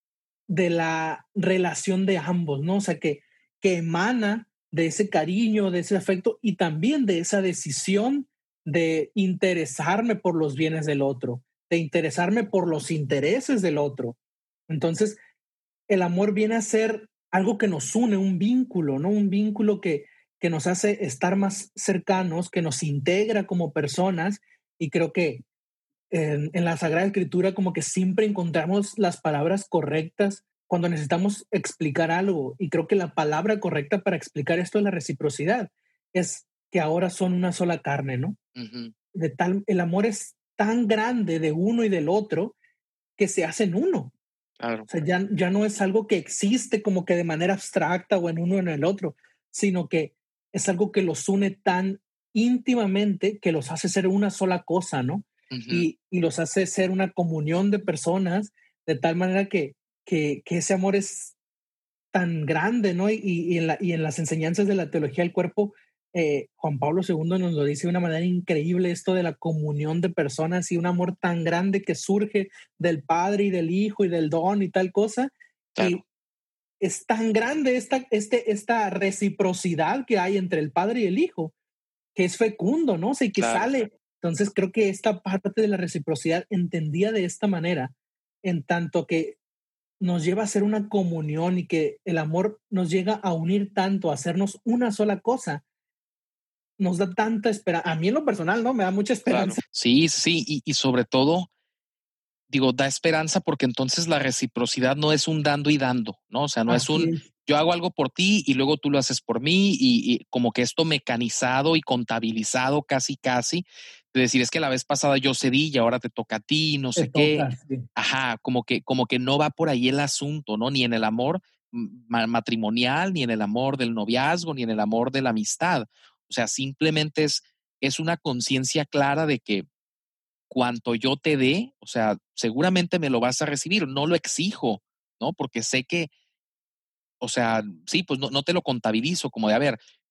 de la relación de ambos, ¿no? O sea, que, que emana de ese cariño, de ese afecto y también de esa decisión de interesarme por los bienes del otro, de interesarme por los intereses del otro. Entonces, el amor viene a ser algo que nos une, un vínculo, ¿no? Un vínculo que, que nos hace estar más cercanos, que nos integra como personas y creo que en, en la Sagrada Escritura como que siempre encontramos las palabras correctas cuando necesitamos explicar algo. Y creo que la palabra correcta para explicar esto es la reciprocidad. Es que ahora son una sola carne, ¿no? Ujú. De tal, el amor es tan grande de uno y del otro que se hacen uno. Claro. O sea, ya, ya no es algo que existe como que de manera abstracta o en uno o en el otro, sino que es algo que los une tan íntimamente que los hace ser una sola cosa, ¿no? Ujú. Y, y los hace ser una comunión de personas de tal manera que, que, que ese amor es tan grande, ¿no? Y, y, en la, y en las enseñanzas de la teología del cuerpo, eh, Juan Pablo segundo nos lo dice de una manera increíble, esto de la comunión de personas y un amor tan grande que surge del Padre y del Hijo y del don y tal cosa. Claro. Y es tan grande esta, este, esta reciprocidad que hay entre el Padre y el Hijo, que es fecundo, ¿no? O sea, y que Claro. sale. Entonces creo que esta parte de la reciprocidad entendida de esta manera, en tanto que nos lleva a ser una comunión y que el amor nos llega a unir tanto, a hacernos una sola cosa, nos da tanta esperanza. A mí en lo personal, ¿no? Me da mucha Claro. esperanza. Sí, sí, y, y sobre todo, digo, da esperanza porque entonces la reciprocidad no es un dando y dando, ¿no? O sea, no es Así un es. yo hago algo por ti y luego tú lo haces por mí y, y como que esto mecanizado y contabilizado casi, casi, de decir es que la vez pasada yo cedí y ahora te toca a ti, no Te sé qué. toca, sí. Ajá, como que, como que no va por ahí el asunto, ¿no? Ni en el amor ma- matrimonial, ni en el amor del noviazgo, ni en el amor de la amistad. O sea, simplemente es, es una conciencia clara de que cuanto yo te dé, o sea, seguramente me lo vas a recibir, no lo exijo, ¿no? Porque sé que, o sea, sí, pues no, no te lo contabilizo como de, a ver,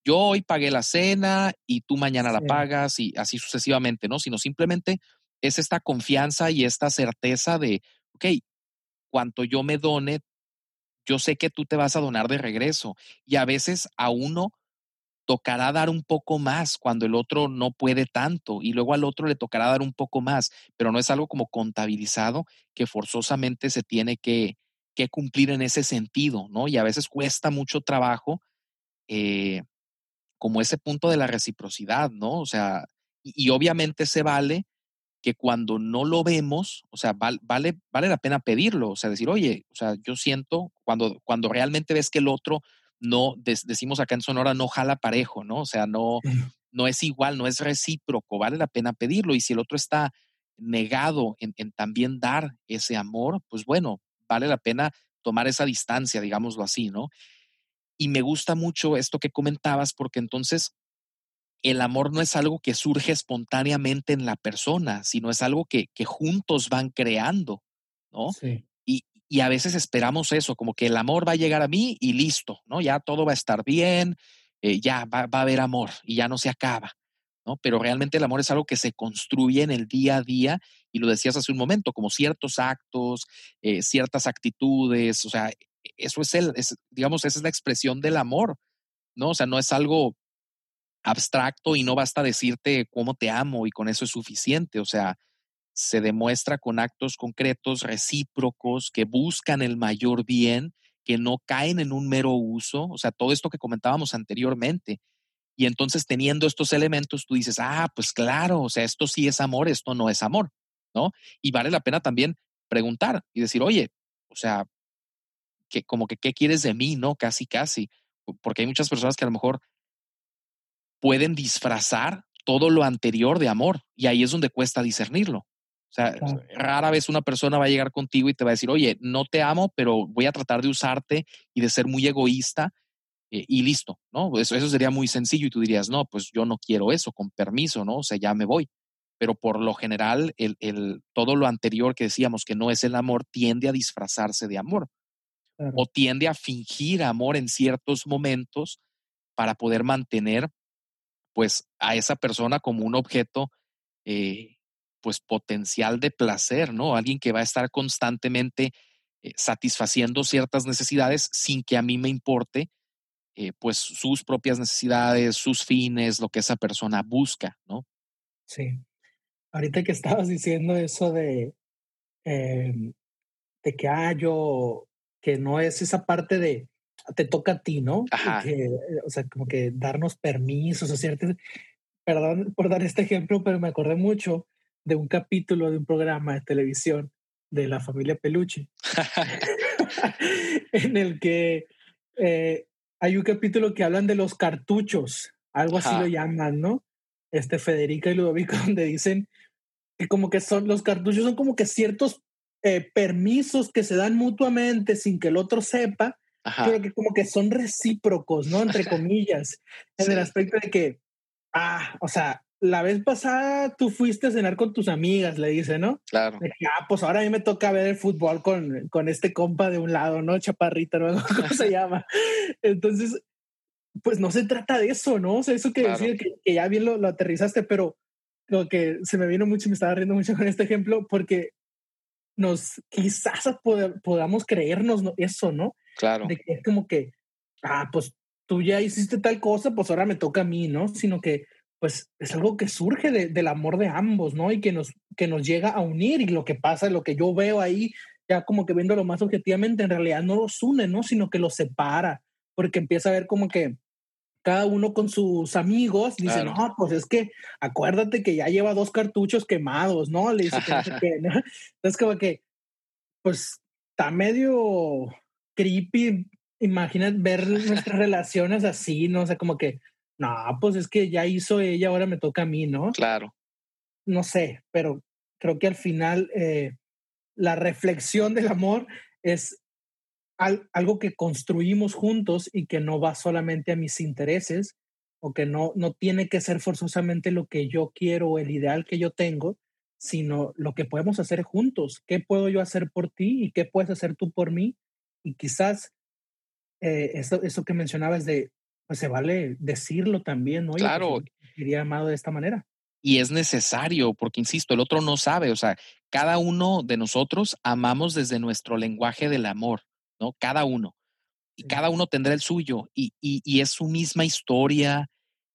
yo hoy pagué la cena y tú mañana la Sí. pagas y así sucesivamente, ¿no? Sino simplemente es esta confianza y esta certeza de, ok, cuanto yo me done, yo sé que tú te vas a donar de regreso. Y a veces a uno tocará dar un poco más cuando el otro no puede tanto y luego al otro le tocará dar un poco más, pero no es algo como contabilizado que forzosamente se tiene que, que cumplir en ese sentido, ¿no? Y a veces cuesta mucho trabajo eh, como ese punto de la reciprocidad, ¿no? O sea, y, y obviamente se vale que cuando no lo vemos, o sea, val, vale, vale la pena pedirlo, o sea, decir, oye, o sea, yo siento cuando, cuando realmente ves que el otro no, des, decimos acá en Sonora, no jala parejo, ¿no? O sea, no, Sí. no es igual, no es recíproco, vale la pena pedirlo. Y si el otro está negado en, en también dar ese amor, pues bueno, vale la pena tomar esa distancia, digámoslo así, ¿no? Y me gusta mucho esto que comentabas, porque entonces el amor no es algo que surge espontáneamente en la persona, sino es algo que, que juntos van creando, ¿no? Sí. Y, y a veces esperamos eso, como que el amor va a llegar a mí y listo, ¿no? Ya todo va a estar bien, eh, ya va, va a haber amor y ya no se acaba, ¿no? Pero realmente el amor es algo que se construye en el día a día y lo decías hace un momento, como ciertos actos, eh, ciertas actitudes, o sea, eso es el, es, digamos, esa es la expresión del amor, ¿no? O sea, no es algo abstracto y no basta decirte cómo te amo y con eso es suficiente. O sea, se demuestra con actos concretos, recíprocos, que buscan el mayor bien, que no caen en un mero uso. O sea, todo esto que comentábamos anteriormente. Y entonces teniendo estos elementos, tú dices, ah, pues claro, o sea, esto sí es amor, esto no es amor, ¿no? Y vale la pena también preguntar y decir, oye, o sea, que como que, ¿qué quieres de mí? ¿No? Casi, casi. Porque hay muchas personas que a lo mejor pueden disfrazar todo lo anterior de amor y ahí es donde cuesta discernirlo. O sea, Claro. rara vez una persona va a llegar contigo y te va a decir, oye, no te amo, pero voy a tratar de usarte y de ser muy egoísta eh, y listo, ¿no? Eso, eso sería muy sencillo y tú dirías, no, pues yo no quiero eso, con permiso, ¿no? O sea, ya me voy. Pero por lo general, el, el, todo lo anterior que decíamos que no es el amor tiende a disfrazarse de amor Claro. o tiende a fingir amor en ciertos momentos para poder mantener pues a esa persona como un objeto eh, pues potencial de placer, ¿no? Alguien que va a estar constantemente eh, satisfaciendo ciertas necesidades sin que a mí me importe eh, pues sus propias necesidades, sus fines, lo que esa persona busca, ¿no? Sí. Ahorita que estabas diciendo eso de, eh, de que, ah, yo, que no es esa parte de te toca a ti, ¿no? Ajá, Que, eh, o sea, como que darnos permisos o ciertas, perdón por dar este ejemplo, pero me acordé mucho de un capítulo de un programa de televisión de la familia Peluche, en el que eh, hay un capítulo que hablan de los cartuchos, algo así lo ajá, llaman, ¿no? Este Federica y Ludovico, donde dicen que como que son los cartuchos, son como que ciertos eh, permisos que se dan mutuamente sin que el otro sepa, pero ajá, que como que son recíprocos, ¿no? Entre comillas, en el sí, aspecto de que, ah, o sea, la vez pasada tú fuiste a cenar con tus amigas, le dice, ¿no? claro, De que, ah, pues ahora a mí me toca ver el fútbol con, con este compa de un lado, ¿no? Chaparrita, ¿no? ¿Cómo se llama? Entonces, pues no se trata de eso, ¿no? O sea, eso que claro, decir que, que ya bien lo, lo aterrizaste, pero lo que se me vino mucho y me estaba riendo mucho con este ejemplo, porque nos quizás pod podamos creernos eso, ¿no? claro, De que es como que, ah, pues tú ya hiciste tal cosa, pues ahora me toca a mí, ¿no? Sino que, pues es algo que surge de, del amor de ambos, ¿no? Y que nos, que nos llega a unir y lo que pasa, lo que yo veo ahí, ya como que viéndolo más objetivamente, en realidad no los une, ¿no? Sino que los separa, porque empieza a ver como que cada uno con sus amigos dice, claro. no, pues es que acuérdate que ya lleva dos cartuchos quemados, ¿no? Le dice que no sé qué, ¿no? Entonces como que, pues, está medio creepy, imagina ver nuestras relaciones así, ¿no? O sea, como que, no, pues es que ya hizo ella, ahora me toca a mí, ¿no? Claro, No sé, pero creo que al final eh, la reflexión del amor es al, algo que construimos juntos y que no va solamente a mis intereses o que no, no tiene que ser forzosamente lo que yo quiero o el ideal que yo tengo, sino lo que podemos hacer juntos. ¿Qué puedo yo hacer por ti y qué puedes hacer tú por mí? Y quizás eh, eso, eso que mencionabas de pues se vale decirlo también, oye, pues Claro, yo sería amado de esta manera. y es necesario, porque insisto, el otro no sabe, o sea, cada uno de nosotros amamos desde nuestro lenguaje del amor, ¿no? Cada uno. Y Sí, cada uno tendrá el suyo, y, y, y es su misma historia,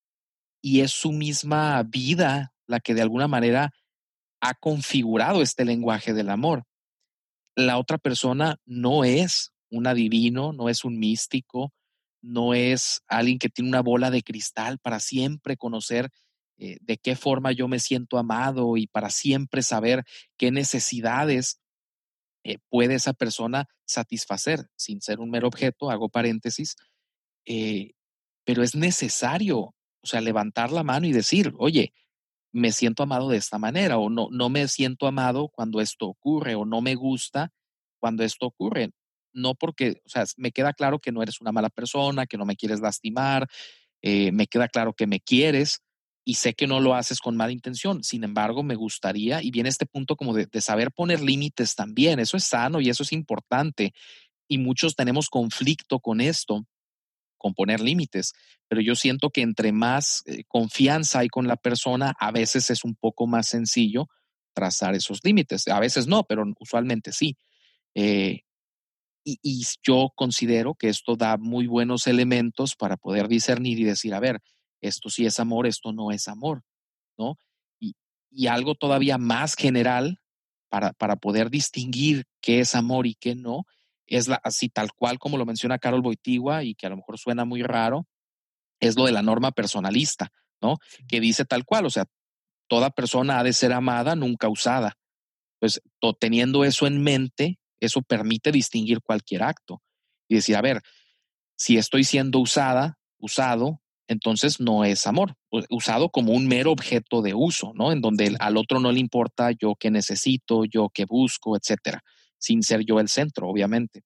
y es su misma vida la que de alguna manera ha configurado este lenguaje del amor. La otra persona no es un adivino, no es un místico, no es alguien que tiene una bola de cristal para siempre conocer eh, de qué forma yo me siento amado y para siempre saber qué necesidades eh, puede esa persona satisfacer sin ser un mero objeto, hago paréntesis, eh, pero es necesario, o sea, levantar la mano y decir, oye, me siento amado de esta manera o no, no me siento amado cuando esto ocurre o no me gusta cuando esto ocurre. No porque, o sea, me queda claro que no eres una mala persona, que no me quieres lastimar, eh, me queda claro que me quieres y sé que no lo haces con mala intención. Sin embargo, me gustaría, y viene este punto como de, de saber poner límites también. Eso es sano y eso es importante. Y muchos tenemos conflicto con esto, con poner límites, pero yo siento que entre más eh, confianza hay con la persona, a veces es un poco más sencillo trazar esos límites. A veces no, pero usualmente sí. Eh, y, y yo considero que esto da muy buenos elementos para poder discernir y decir, a ver, esto sí es amor, esto no es amor, ¿no? Y, y algo todavía más general para, para poder distinguir qué es amor y qué no, es la, así tal cual como lo menciona Carol Boitigua y que a lo mejor suena muy raro, es lo de la norma personalista, ¿no? sí. Que dice tal cual, o sea, toda persona ha de ser amada, nunca usada. Pues to, teniendo eso en mente, eso permite distinguir cualquier acto y decir, a ver, si estoy siendo usada, usado, entonces no es amor, usado como un mero objeto de uso, ¿no? En donde el, al otro no le importa yo qué necesito, yo qué busco, etcétera, sin ser yo el centro, obviamente.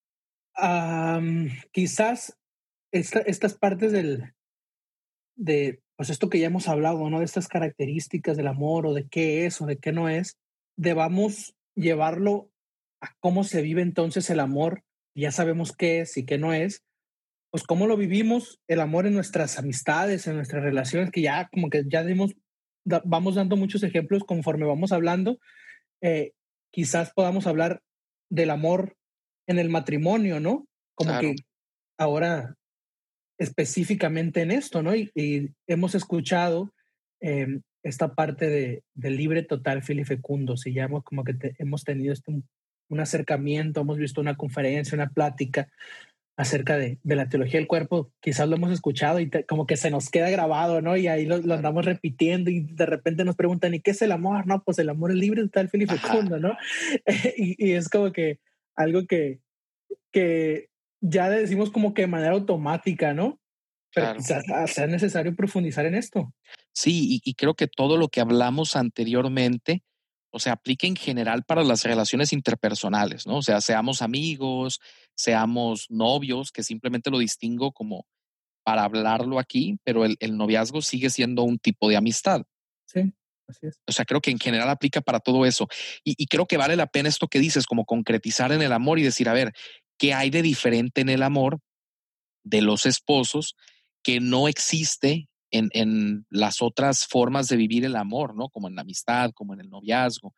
Um, quizás esta, estas partes del, de, pues esto que ya hemos hablado, ¿no? De estas características del amor o de qué es o de qué no es, debamos llevarlo a cómo se vive entonces el amor. Ya sabemos qué es y qué no es, pues cómo lo vivimos el amor en nuestras amistades, en nuestras relaciones, que ya como que ya dimos, da, vamos dando muchos ejemplos conforme vamos hablando. Eh, Quizás podamos hablar del amor en el matrimonio, ¿no? Como Claro, que ahora específicamente en esto, ¿no? Y, y hemos escuchado eh, esta parte de, del libre total, fiel y fecundo. Si ya hemos como que te, hemos tenido este, un, un acercamiento, hemos visto una conferencia, una plática acerca de, de la teología del cuerpo, quizás lo hemos escuchado y te, como que se nos queda grabado, ¿no? Y ahí lo, lo claro. andamos repitiendo y de repente nos preguntan, ¿y qué es el amor? No, pues el amor es libre, total, fiel y Ajá, fecundo, ¿no? y, y es como que algo que, que ya decimos como que de manera automática, ¿no? Pero claro. quizás sea necesario profundizar en esto. Sí, y, y creo que todo lo que hablamos anteriormente, o sea, aplica en general para las relaciones interpersonales, ¿no? O sea, seamos amigos, seamos novios, que simplemente lo distingo como para hablarlo aquí, pero el, el noviazgo sigue siendo un tipo de amistad. Sí, así es. O sea, creo que en general aplica para todo eso. Y, y creo que vale la pena esto que dices, como concretizar en el amor y decir, a ver, ¿qué hay de diferente en el amor de los esposos que no existe en, en las otras formas de vivir el amor, ¿no? Como en la amistad, como en el noviazgo?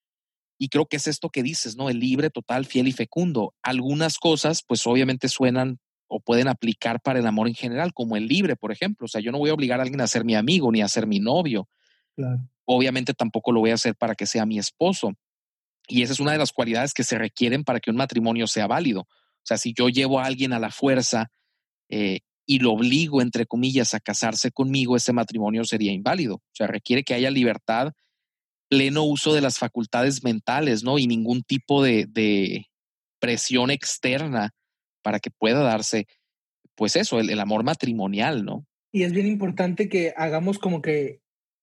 Y creo que es esto que dices, ¿no? El libre, total, fiel y fecundo. Algunas cosas, pues obviamente suenan o pueden aplicar para el amor en general, como el libre, por ejemplo. O sea, yo no voy a obligar a alguien a ser mi amigo ni a ser mi novio. Claro. Obviamente tampoco lo voy a hacer para que sea mi esposo. Y esa es una de las cualidades que se requieren para que un matrimonio sea válido. O sea, si yo llevo a alguien a la fuerza eh, y lo obligo, entre comillas, a casarse conmigo, ese matrimonio sería inválido. O sea, requiere que haya libertad, pleno uso de las facultades mentales, ¿no? Y ningún tipo de, de presión externa para que pueda darse, pues eso, el, el amor matrimonial, ¿no? Y es bien importante que hagamos como que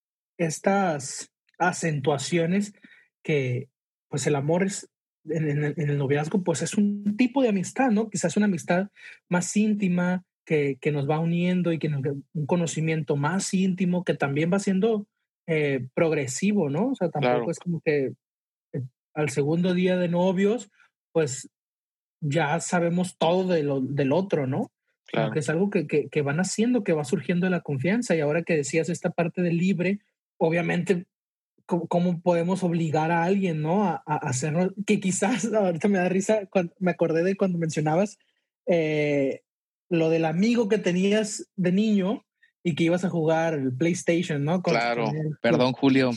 estas acentuaciones que pues el amor es en, en, en el noviazgo pues es un tipo de amistad, ¿no? Quizás una amistad más íntima que, que nos va uniendo y que nos, un conocimiento más íntimo que también va siendo eh, progresivo, ¿no? O sea, tampoco Claro. es como que eh, al segundo día de novios pues ya sabemos todo de lo, del otro, ¿no? claro. sino que es algo que, que, que van haciendo, que va surgiendo de la confianza. Y ahora que decías esta parte del libre, obviamente, ¿cómo, cómo podemos obligar a alguien, ¿no? A, a hacerlo, que quizás, ahorita me da risa, cuando, me acordé de cuando mencionabas eh, lo del amigo que tenías de niño y que ibas a jugar el PlayStation, ¿no? Con, claro, con el, perdón, Julio.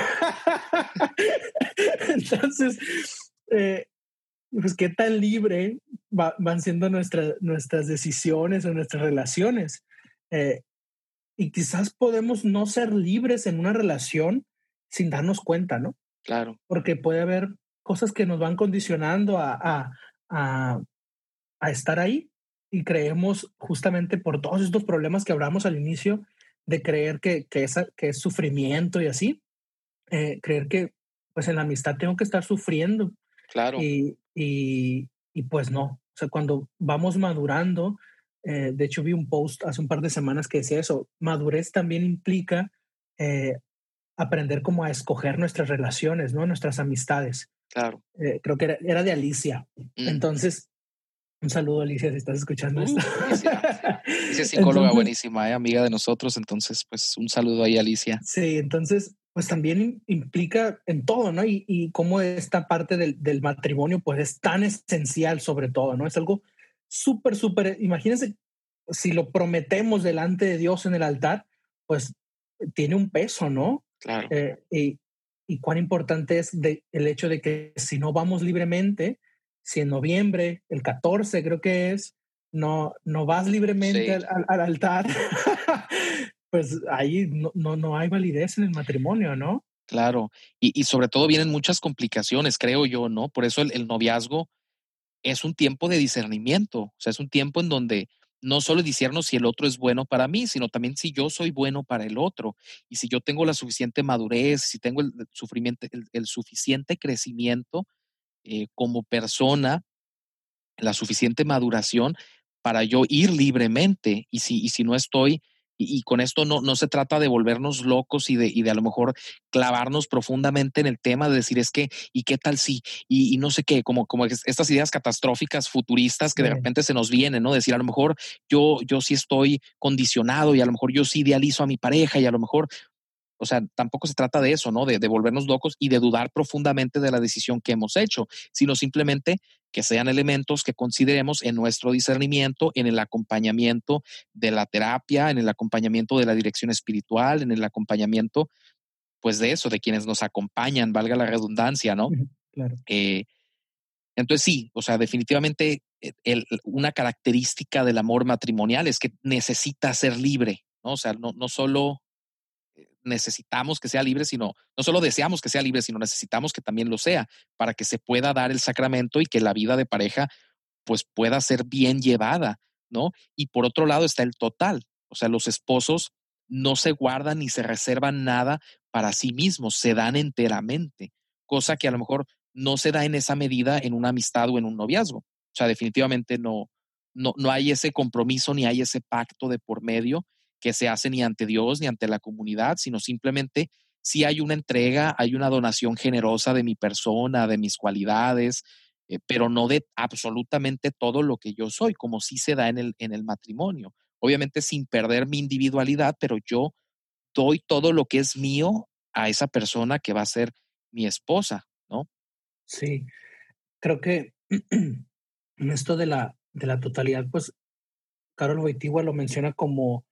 Entonces, eh, pues qué tan libre va, van siendo nuestra, nuestras decisiones o nuestras relaciones. Eh, y quizás podemos no ser libres en una relación sin darnos cuenta, ¿no? Claro. Porque puede haber cosas que nos van condicionando a, a, a, a estar ahí, y creemos, justamente por todos estos problemas que hablamos al inicio, de creer que, que, esa, que es sufrimiento y así, eh, creer que pues en la amistad tengo que estar sufriendo. Claro. Y, y, y pues no, o sea, cuando vamos madurando, eh, de hecho vi un post hace un par de semanas que decía eso, madurez también implica eh, aprender como a escoger nuestras relaciones, ¿no? Nuestras amistades. Claro. Eh, creo que era, era de Alicia. Mm. Entonces, un saludo, Alicia, si estás escuchando uh, esto. Alicia, Alicia es psicóloga entonces, buenísima, ¿eh? Amiga de nosotros, entonces pues un saludo ahí, Alicia. Sí, entonces pues también implica en todo, ¿no? Y, y cómo esta parte del, del matrimonio pues es tan esencial sobre todo, ¿no? Es algo súper, súper, imagínense, si lo prometemos delante de Dios en el altar, pues tiene un peso, ¿no? Claro. Eh, y, y cuán importante es de, el hecho de que si no vamos libremente, si en noviembre, el catorce creo que es, no, no vas libremente sí. al, al, al altar, pues ahí no, no, no hay validez en el matrimonio, ¿no? Claro, y, y sobre todo vienen muchas complicaciones, creo yo, ¿no? Por eso el, el noviazgo es un tiempo de discernimiento, o sea, es un tiempo en donde no solo discierno si el otro es bueno para mí, sino también si yo soy bueno para el otro, y si yo tengo la suficiente madurez, si tengo el, sufrimiento, el, el suficiente crecimiento eh, como persona, la suficiente maduración para yo ir libremente, y si, y si no estoy, y, y con esto no, no se trata de volvernos locos y de, y de a lo mejor clavarnos profundamente en el tema de decir es que, ¿y qué tal si? Y, y no sé qué, como, como estas ideas catastróficas futuristas que sí. de repente se nos vienen, ¿no? Decir a lo mejor yo, yo sí estoy condicionado y a lo mejor yo sí idealizo a mi pareja y a lo mejor... O sea, tampoco se trata de eso, ¿no? De, de volvernos locos y de dudar profundamente de la decisión que hemos hecho, sino simplemente que sean elementos que consideremos en nuestro discernimiento, en el acompañamiento de la terapia, en el acompañamiento de la dirección espiritual, en el acompañamiento, pues de eso, de quienes nos acompañan, valga la redundancia, ¿no? Claro. Eh, entonces sí, o sea, definitivamente el, una característica del amor matrimonial es que necesita ser libre, ¿no? O sea, no, no solo... necesitamos que sea libre, sino no solo deseamos que sea libre, sino necesitamos que también lo sea para que se pueda dar el sacramento y que la vida de pareja pues pueda ser bien llevada, ¿no? Y por otro lado está el total, o sea, los esposos no se guardan ni se reservan nada para sí mismos, se dan enteramente, cosa que a lo mejor no se da en esa medida en una amistad o en un noviazgo. O sea, definitivamente no, no, no hay ese compromiso ni hay ese pacto de por medio que se hace ni ante Dios ni ante la comunidad, sino simplemente si hay una entrega, hay una donación generosa de mi persona, de mis cualidades, eh, pero no de absolutamente todo lo que yo soy, como sí se da en el, en el matrimonio. Obviamente sin perder mi individualidad, pero yo doy todo lo que es mío a esa persona que va a ser mi esposa, ¿no? Sí, creo que en esto de la, de la totalidad, pues Karol Wojtyła lo menciona como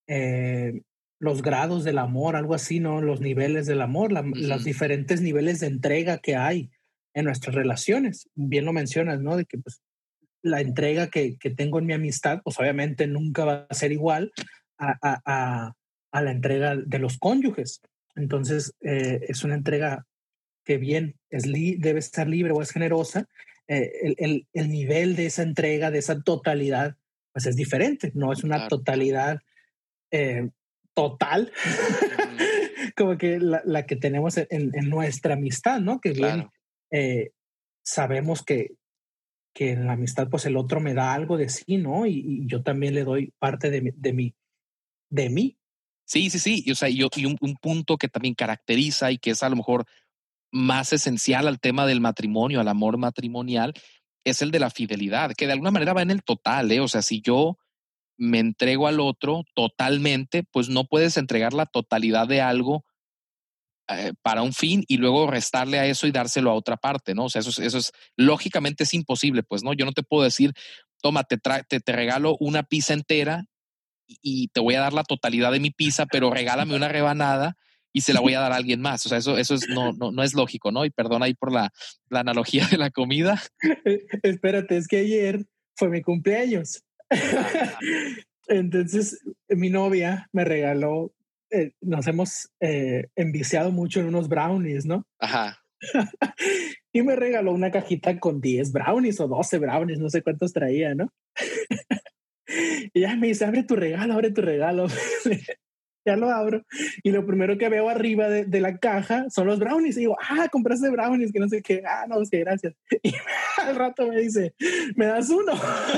Eh, los grados del amor, algo así, ¿no? Los niveles del amor, la, uh-huh. los diferentes niveles de entrega que hay en nuestras relaciones. Bien lo mencionas, ¿no? De que pues, la entrega que, que tengo en mi amistad, pues obviamente nunca va a ser igual a, a, a, a la entrega de los cónyuges. Entonces, eh, es una entrega que bien es li- debe estar libre o es generosa. Eh, el, el, el nivel de esa entrega, de esa totalidad, pues es diferente. No es una claro. totalidad Eh, total como que la, la que tenemos en, en nuestra amistad, ¿no? Que bien claro. eh, sabemos que, que en la amistad pues el otro me da algo de sí, ¿no? Y, y yo también le doy parte de, de mí, de mí. Sí, sí, sí. Y, o sea, y, y un, un punto que también caracteriza y que es a lo mejor más esencial al tema del matrimonio, al amor matrimonial, es el de la fidelidad, que de alguna manera va en el total, ¿eh? O sea, si yo me entrego al otro totalmente, pues no puedes entregar la totalidad de algo eh, para un fin y luego restarle a eso y dárselo a otra parte, ¿no? O sea, eso es, eso es lógicamente es imposible, pues, ¿no? Yo no te puedo decir, toma, te, tra te, te regalo una pizza entera y, y te voy a dar la totalidad de mi pizza, pero regálame una rebanada y se la voy a dar a alguien más. O sea, eso, eso es, no, no, no es lógico, ¿no? Y perdona ahí por la, la analogía de la comida. Espérate, es que ayer fue mi cumpleaños. Entonces, mi novia me regaló, eh, nos hemos eh, enviciado mucho en unos brownies, ¿no? Ajá. Y me regaló una cajita con diez brownies o doce brownies, no sé cuántos traía, ¿no? Y ya me dice, abre tu regalo, abre tu regalo. Ya lo abro y lo primero que veo arriba de, de la caja son los brownies. Y digo, ah, compraste brownies, que no sé qué. Ah, no, es que gracias. Y al rato me dice, ¿me das uno?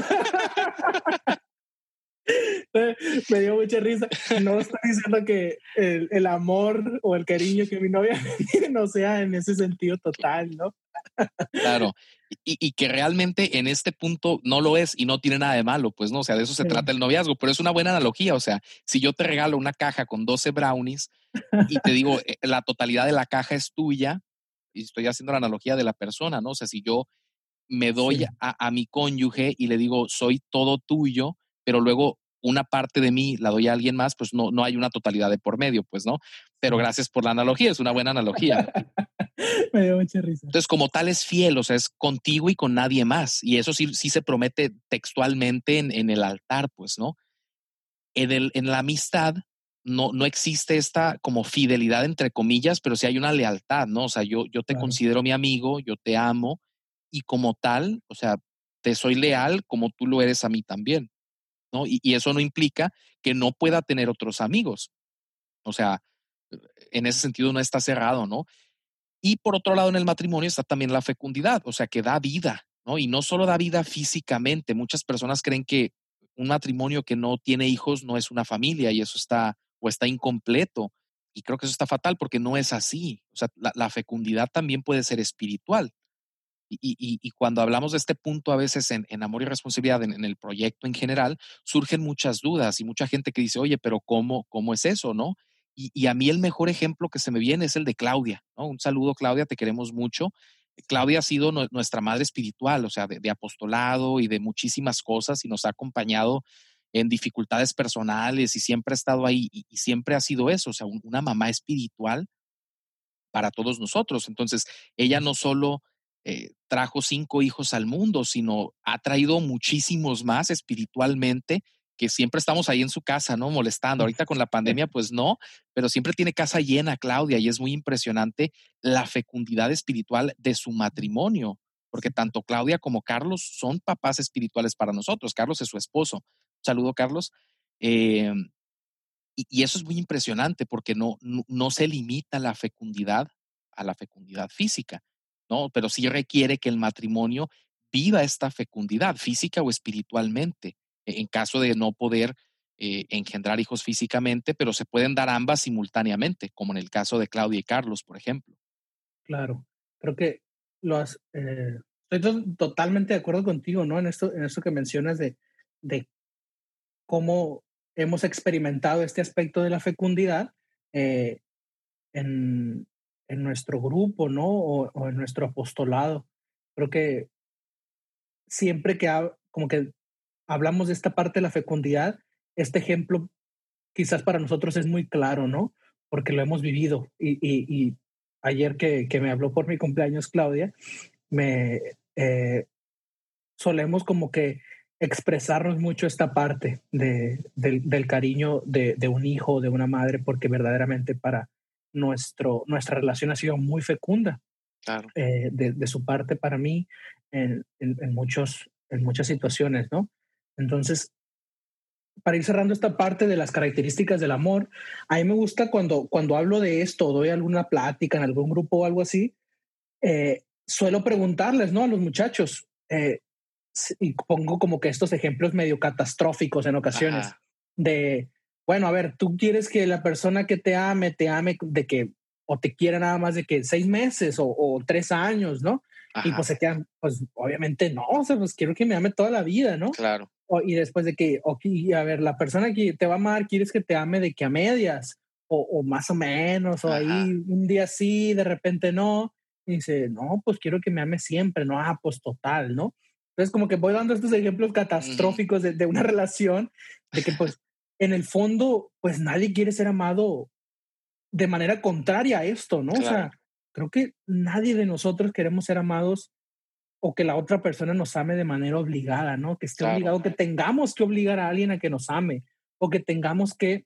Me dio mucha risa. No estoy diciendo que el, el amor o el cariño que mi novia tiene no sea en ese sentido total, ¿no? Claro, y, y que realmente en este punto no lo es y no tiene nada de malo, pues no, o sea, de eso se Sí. trata el noviazgo, pero es una buena analogía, o sea, si yo te regalo una caja con doce brownies y te digo, eh, la totalidad de la caja es tuya, y estoy haciendo la analogía de la persona, ¿no? O sea, si yo me doy Sí. a, a mi cónyuge y le digo, soy todo tuyo, pero luego una parte de mí la doy a alguien más, pues no, no hay una totalidad de por medio, pues no. Pero gracias por la analogía, es una buena analogía. Me dio mucha risa. Entonces, como tal, es fiel, o sea, es contigo y con nadie más. Y eso sí, sí se promete textualmente en, en el altar, pues, ¿no? En, el, en la amistad no, no existe esta como fidelidad, entre comillas, pero sí hay una lealtad, ¿no? O sea, yo, yo te Claro. considero mi amigo, yo te amo y como tal, o sea, te soy leal como tú lo eres a mí también, ¿no? Y, y eso no implica que no pueda tener otros amigos. O sea, en ese sentido no está cerrado, ¿no? Y por otro lado, en el matrimonio está también la fecundidad, o sea, que da vida, ¿no? Y no solo da vida físicamente. Muchas personas creen que un matrimonio que no tiene hijos no es una familia y eso está o está incompleto. Y creo que eso está fatal porque no es así. O sea, la, la fecundidad también puede ser espiritual. Y, y, y cuando hablamos de este punto a veces en, en amor y responsabilidad, en, en el proyecto en general, surgen muchas dudas y mucha gente que dice, oye, pero ¿cómo, cómo es eso, no? Y, y a mí el mejor ejemplo que se me viene es el de Claudia, ¿no? Un saludo, Claudia, te queremos mucho. Claudia ha sido no, nuestra madre espiritual, o sea, de, de apostolado y de muchísimas cosas y nos ha acompañado en dificultades personales y siempre ha estado ahí y, y siempre ha sido eso, o sea, un, una mamá espiritual para todos nosotros. Entonces, ella no solo eh, trajo cinco hijos al mundo, sino ha traído muchísimos más espiritualmente, que siempre estamos ahí en su casa, ¿no? Molestando. Ahorita con la pandemia, pues no, pero siempre tiene casa llena, Claudia, y es muy impresionante la fecundidad espiritual de su matrimonio, porque tanto Claudia como Carlos son papás espirituales para nosotros. Carlos es su esposo. Un saludo, Carlos. Eh, y, y eso es muy impresionante porque no, no, no se limita la fecundidad a la fecundidad física, ¿no? Pero sí requiere que el matrimonio viva esta fecundidad física o espiritualmente, en caso de no poder eh, engendrar hijos físicamente, pero se pueden dar ambas simultáneamente, como en el caso de Claudia y Carlos, por ejemplo. Claro, creo que lo has, eh, estoy to- totalmente de acuerdo contigo, ¿no? En esto, en esto que mencionas de, de cómo hemos experimentado este aspecto de la fecundidad eh, en, en nuestro grupo, ¿no? O, o en nuestro apostolado. Creo que siempre que ha- como que hablamos de esta parte de la fecundidad, este ejemplo quizás para nosotros es muy claro, ¿no? Porque lo hemos vivido. Y, y, y ayer que, que, me habló por mi cumpleaños, Claudia, me eh, solemos como que expresarnos mucho esta parte de, del, del cariño de, de un hijo, de una madre, porque verdaderamente para nuestro, nuestra relación ha sido muy fecunda. Claro. Eh, de, de, su parte para mí en, en, en, muchos, en muchas situaciones, ¿no? Entonces, para ir cerrando esta parte de las características del amor, a mí me gusta cuando, cuando hablo de esto, doy alguna plática en algún grupo o algo así, eh, suelo preguntarles, ¿no? A los muchachos, eh, y pongo como que estos ejemplos medio catastróficos en ocasiones, Ajá. de, bueno, a ver, tú quieres que la persona que te ame, te ame de que, o te quiera nada más de que seis meses o, o tres años, ¿no? Ajá. Y pues se quedan, pues obviamente no, o sea, pues quiero que me ame toda la vida, ¿no? Claro. O, y después de que, okay, a ver, la persona que te va a amar, quieres que te ame de que a medias, o, o más o menos, o Ajá. ahí un día sí, de repente no. Y dice, no, pues quiero que me ame siempre, no, ah, pues total, ¿no? Entonces como que voy dando estos ejemplos catastróficos de, de una relación, de que pues en el fondo, pues nadie quiere ser amado de manera contraria a esto, ¿no? Claro. O sea, creo que nadie de nosotros queremos ser amados o que la otra persona nos ame de manera obligada, ¿no? Que esté claro, obligado, claro. que tengamos que obligar a alguien a que nos ame, o que tengamos que,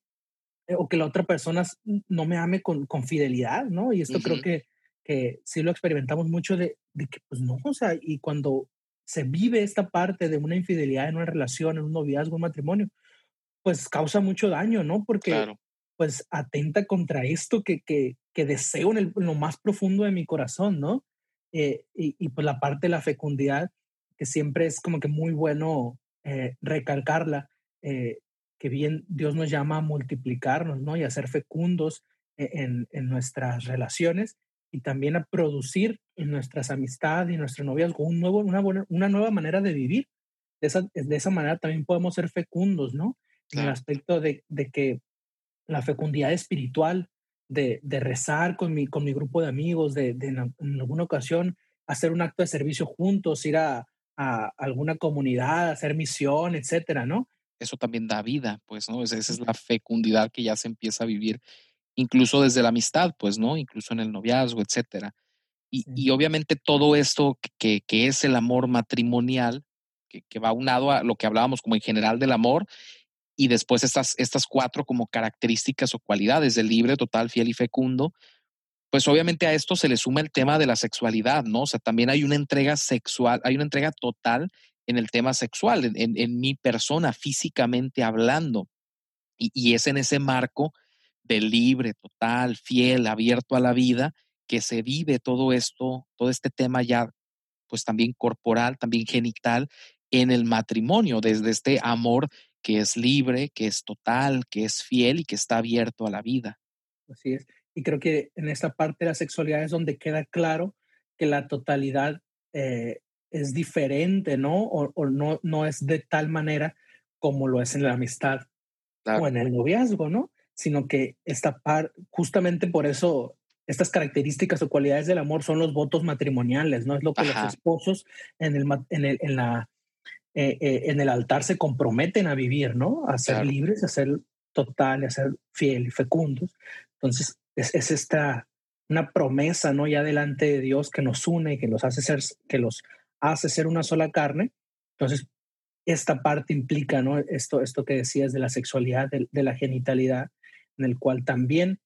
o que la otra persona no me ame con, con fidelidad, ¿no? Y esto uh-huh. creo que, que sí lo experimentamos mucho de, de que, pues no, o sea, y cuando se vive esta parte de una infidelidad en una relación, en un noviazgo, un matrimonio, pues causa mucho daño, ¿no? Porque claro. pues atenta contra esto que, que, que deseo en, el, en lo más profundo de mi corazón, ¿no? Eh, y, y pues la parte de la fecundidad, que siempre es como que muy bueno eh, recalcarla, eh, que bien Dios nos llama a multiplicarnos, ¿no? Y a ser fecundos en, en nuestras relaciones y también a producir en nuestras amistades y nuestro noviazgo un nuevo, una, buena, una nueva manera de vivir. De esa, de esa manera también podemos ser fecundos, ¿no? Claro. En el aspecto de, de que la fecundidad espiritual, de, de rezar con mi, con mi grupo de amigos, de, de en, en alguna ocasión hacer un acto de servicio juntos, ir a, a alguna comunidad, hacer misión, etcétera, ¿no? Eso también da vida, pues, ¿no? Esa, esa es la fecundidad que ya se empieza a vivir, incluso desde la amistad, pues, ¿no? Incluso en el noviazgo, etcétera. Y, sí. y obviamente todo esto que, que es el amor matrimonial, que, que va unado a lo que hablábamos como en general del amor, y después estas, estas cuatro como características o cualidades del libre, total, fiel y fecundo, pues obviamente a esto se le suma el tema de la sexualidad, ¿no? O sea, también hay una entrega sexual, hay una entrega total en el tema sexual, en, en, en mi persona, físicamente hablando. Y, y es en ese marco del libre, total, fiel, abierto a la vida, que se vive todo esto, todo este tema ya, pues también corporal, también genital, en el matrimonio, desde este amor que es libre, que es total, que es fiel y que está abierto a la vida. Así es. Y creo que en esta parte de la sexualidad es donde queda claro que la totalidad eh, es diferente, ¿no? O, o no, no es de tal manera como lo es en la amistad claro. o en el noviazgo, ¿no? Sino que esta parte, justamente por eso, estas características o cualidades del amor son los votos matrimoniales, ¿no? Es lo que Ajá. los esposos en el, en el, en la Eh, eh, en el altar se comprometen a vivir, ¿no? A ser claro. libres, a ser total, a ser fiel y fecundos. Entonces, es, es esta, una promesa, ¿no? Ya delante de Dios que nos une y que los hace ser, que los hace ser una sola carne. Entonces, esta parte implica, ¿no? Esto, esto que decías de la sexualidad, de, de la genitalidad, en el cual también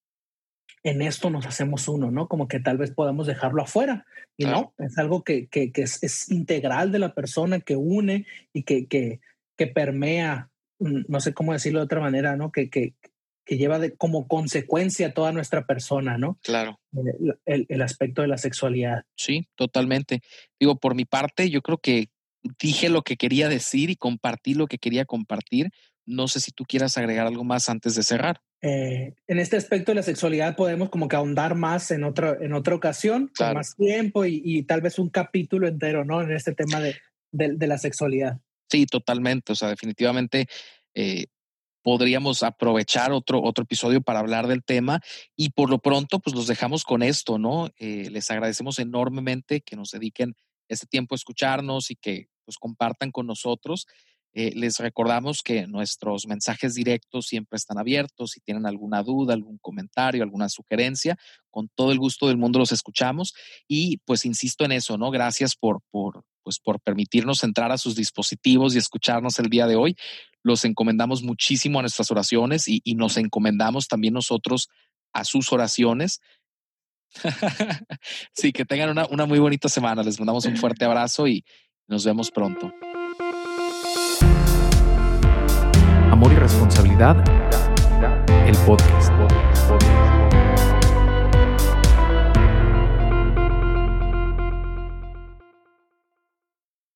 en esto nos hacemos uno, ¿no? Como que tal vez podamos dejarlo afuera. Y claro. no, es algo que, que, que es, es integral de la persona, que une y que, que, que permea, no sé cómo decirlo de otra manera, ¿no? Que, que, que lleva de, como consecuencia a toda nuestra persona, ¿no? Claro. El, el, el aspecto de la sexualidad. Sí, totalmente. Digo, por mi parte, yo creo que dije lo que quería decir y compartí lo que quería compartir. No sé si tú quieras agregar algo más antes de cerrar. Eh, en este aspecto de la sexualidad podemos como que ahondar más en otra, en otra ocasión, claro. con más tiempo y, y tal vez un capítulo entero, ¿no? En este tema de, de, de la sexualidad. Sí, totalmente. O sea, definitivamente eh, podríamos aprovechar otro, otro episodio para hablar del tema y por lo pronto pues los dejamos con esto, ¿no? Eh, les agradecemos enormemente que nos dediquen este tiempo a escucharnos y que pues compartan con nosotros. Eh, les recordamos que nuestros mensajes directos siempre están abiertos. Si tienen alguna duda, algún comentario, alguna sugerencia, con todo el gusto del mundo los escuchamos. Y pues insisto en eso, ¿no? Gracias por, por, pues, por permitirnos entrar a sus dispositivos y escucharnos el día de hoy. Los encomendamos muchísimo a nuestras oraciones y, y nos encomendamos también nosotros a sus oraciones. Sí, que tengan una, una muy bonita semana. Les mandamos un fuerte abrazo y nos vemos pronto. Amor y responsabilidad, el podcast.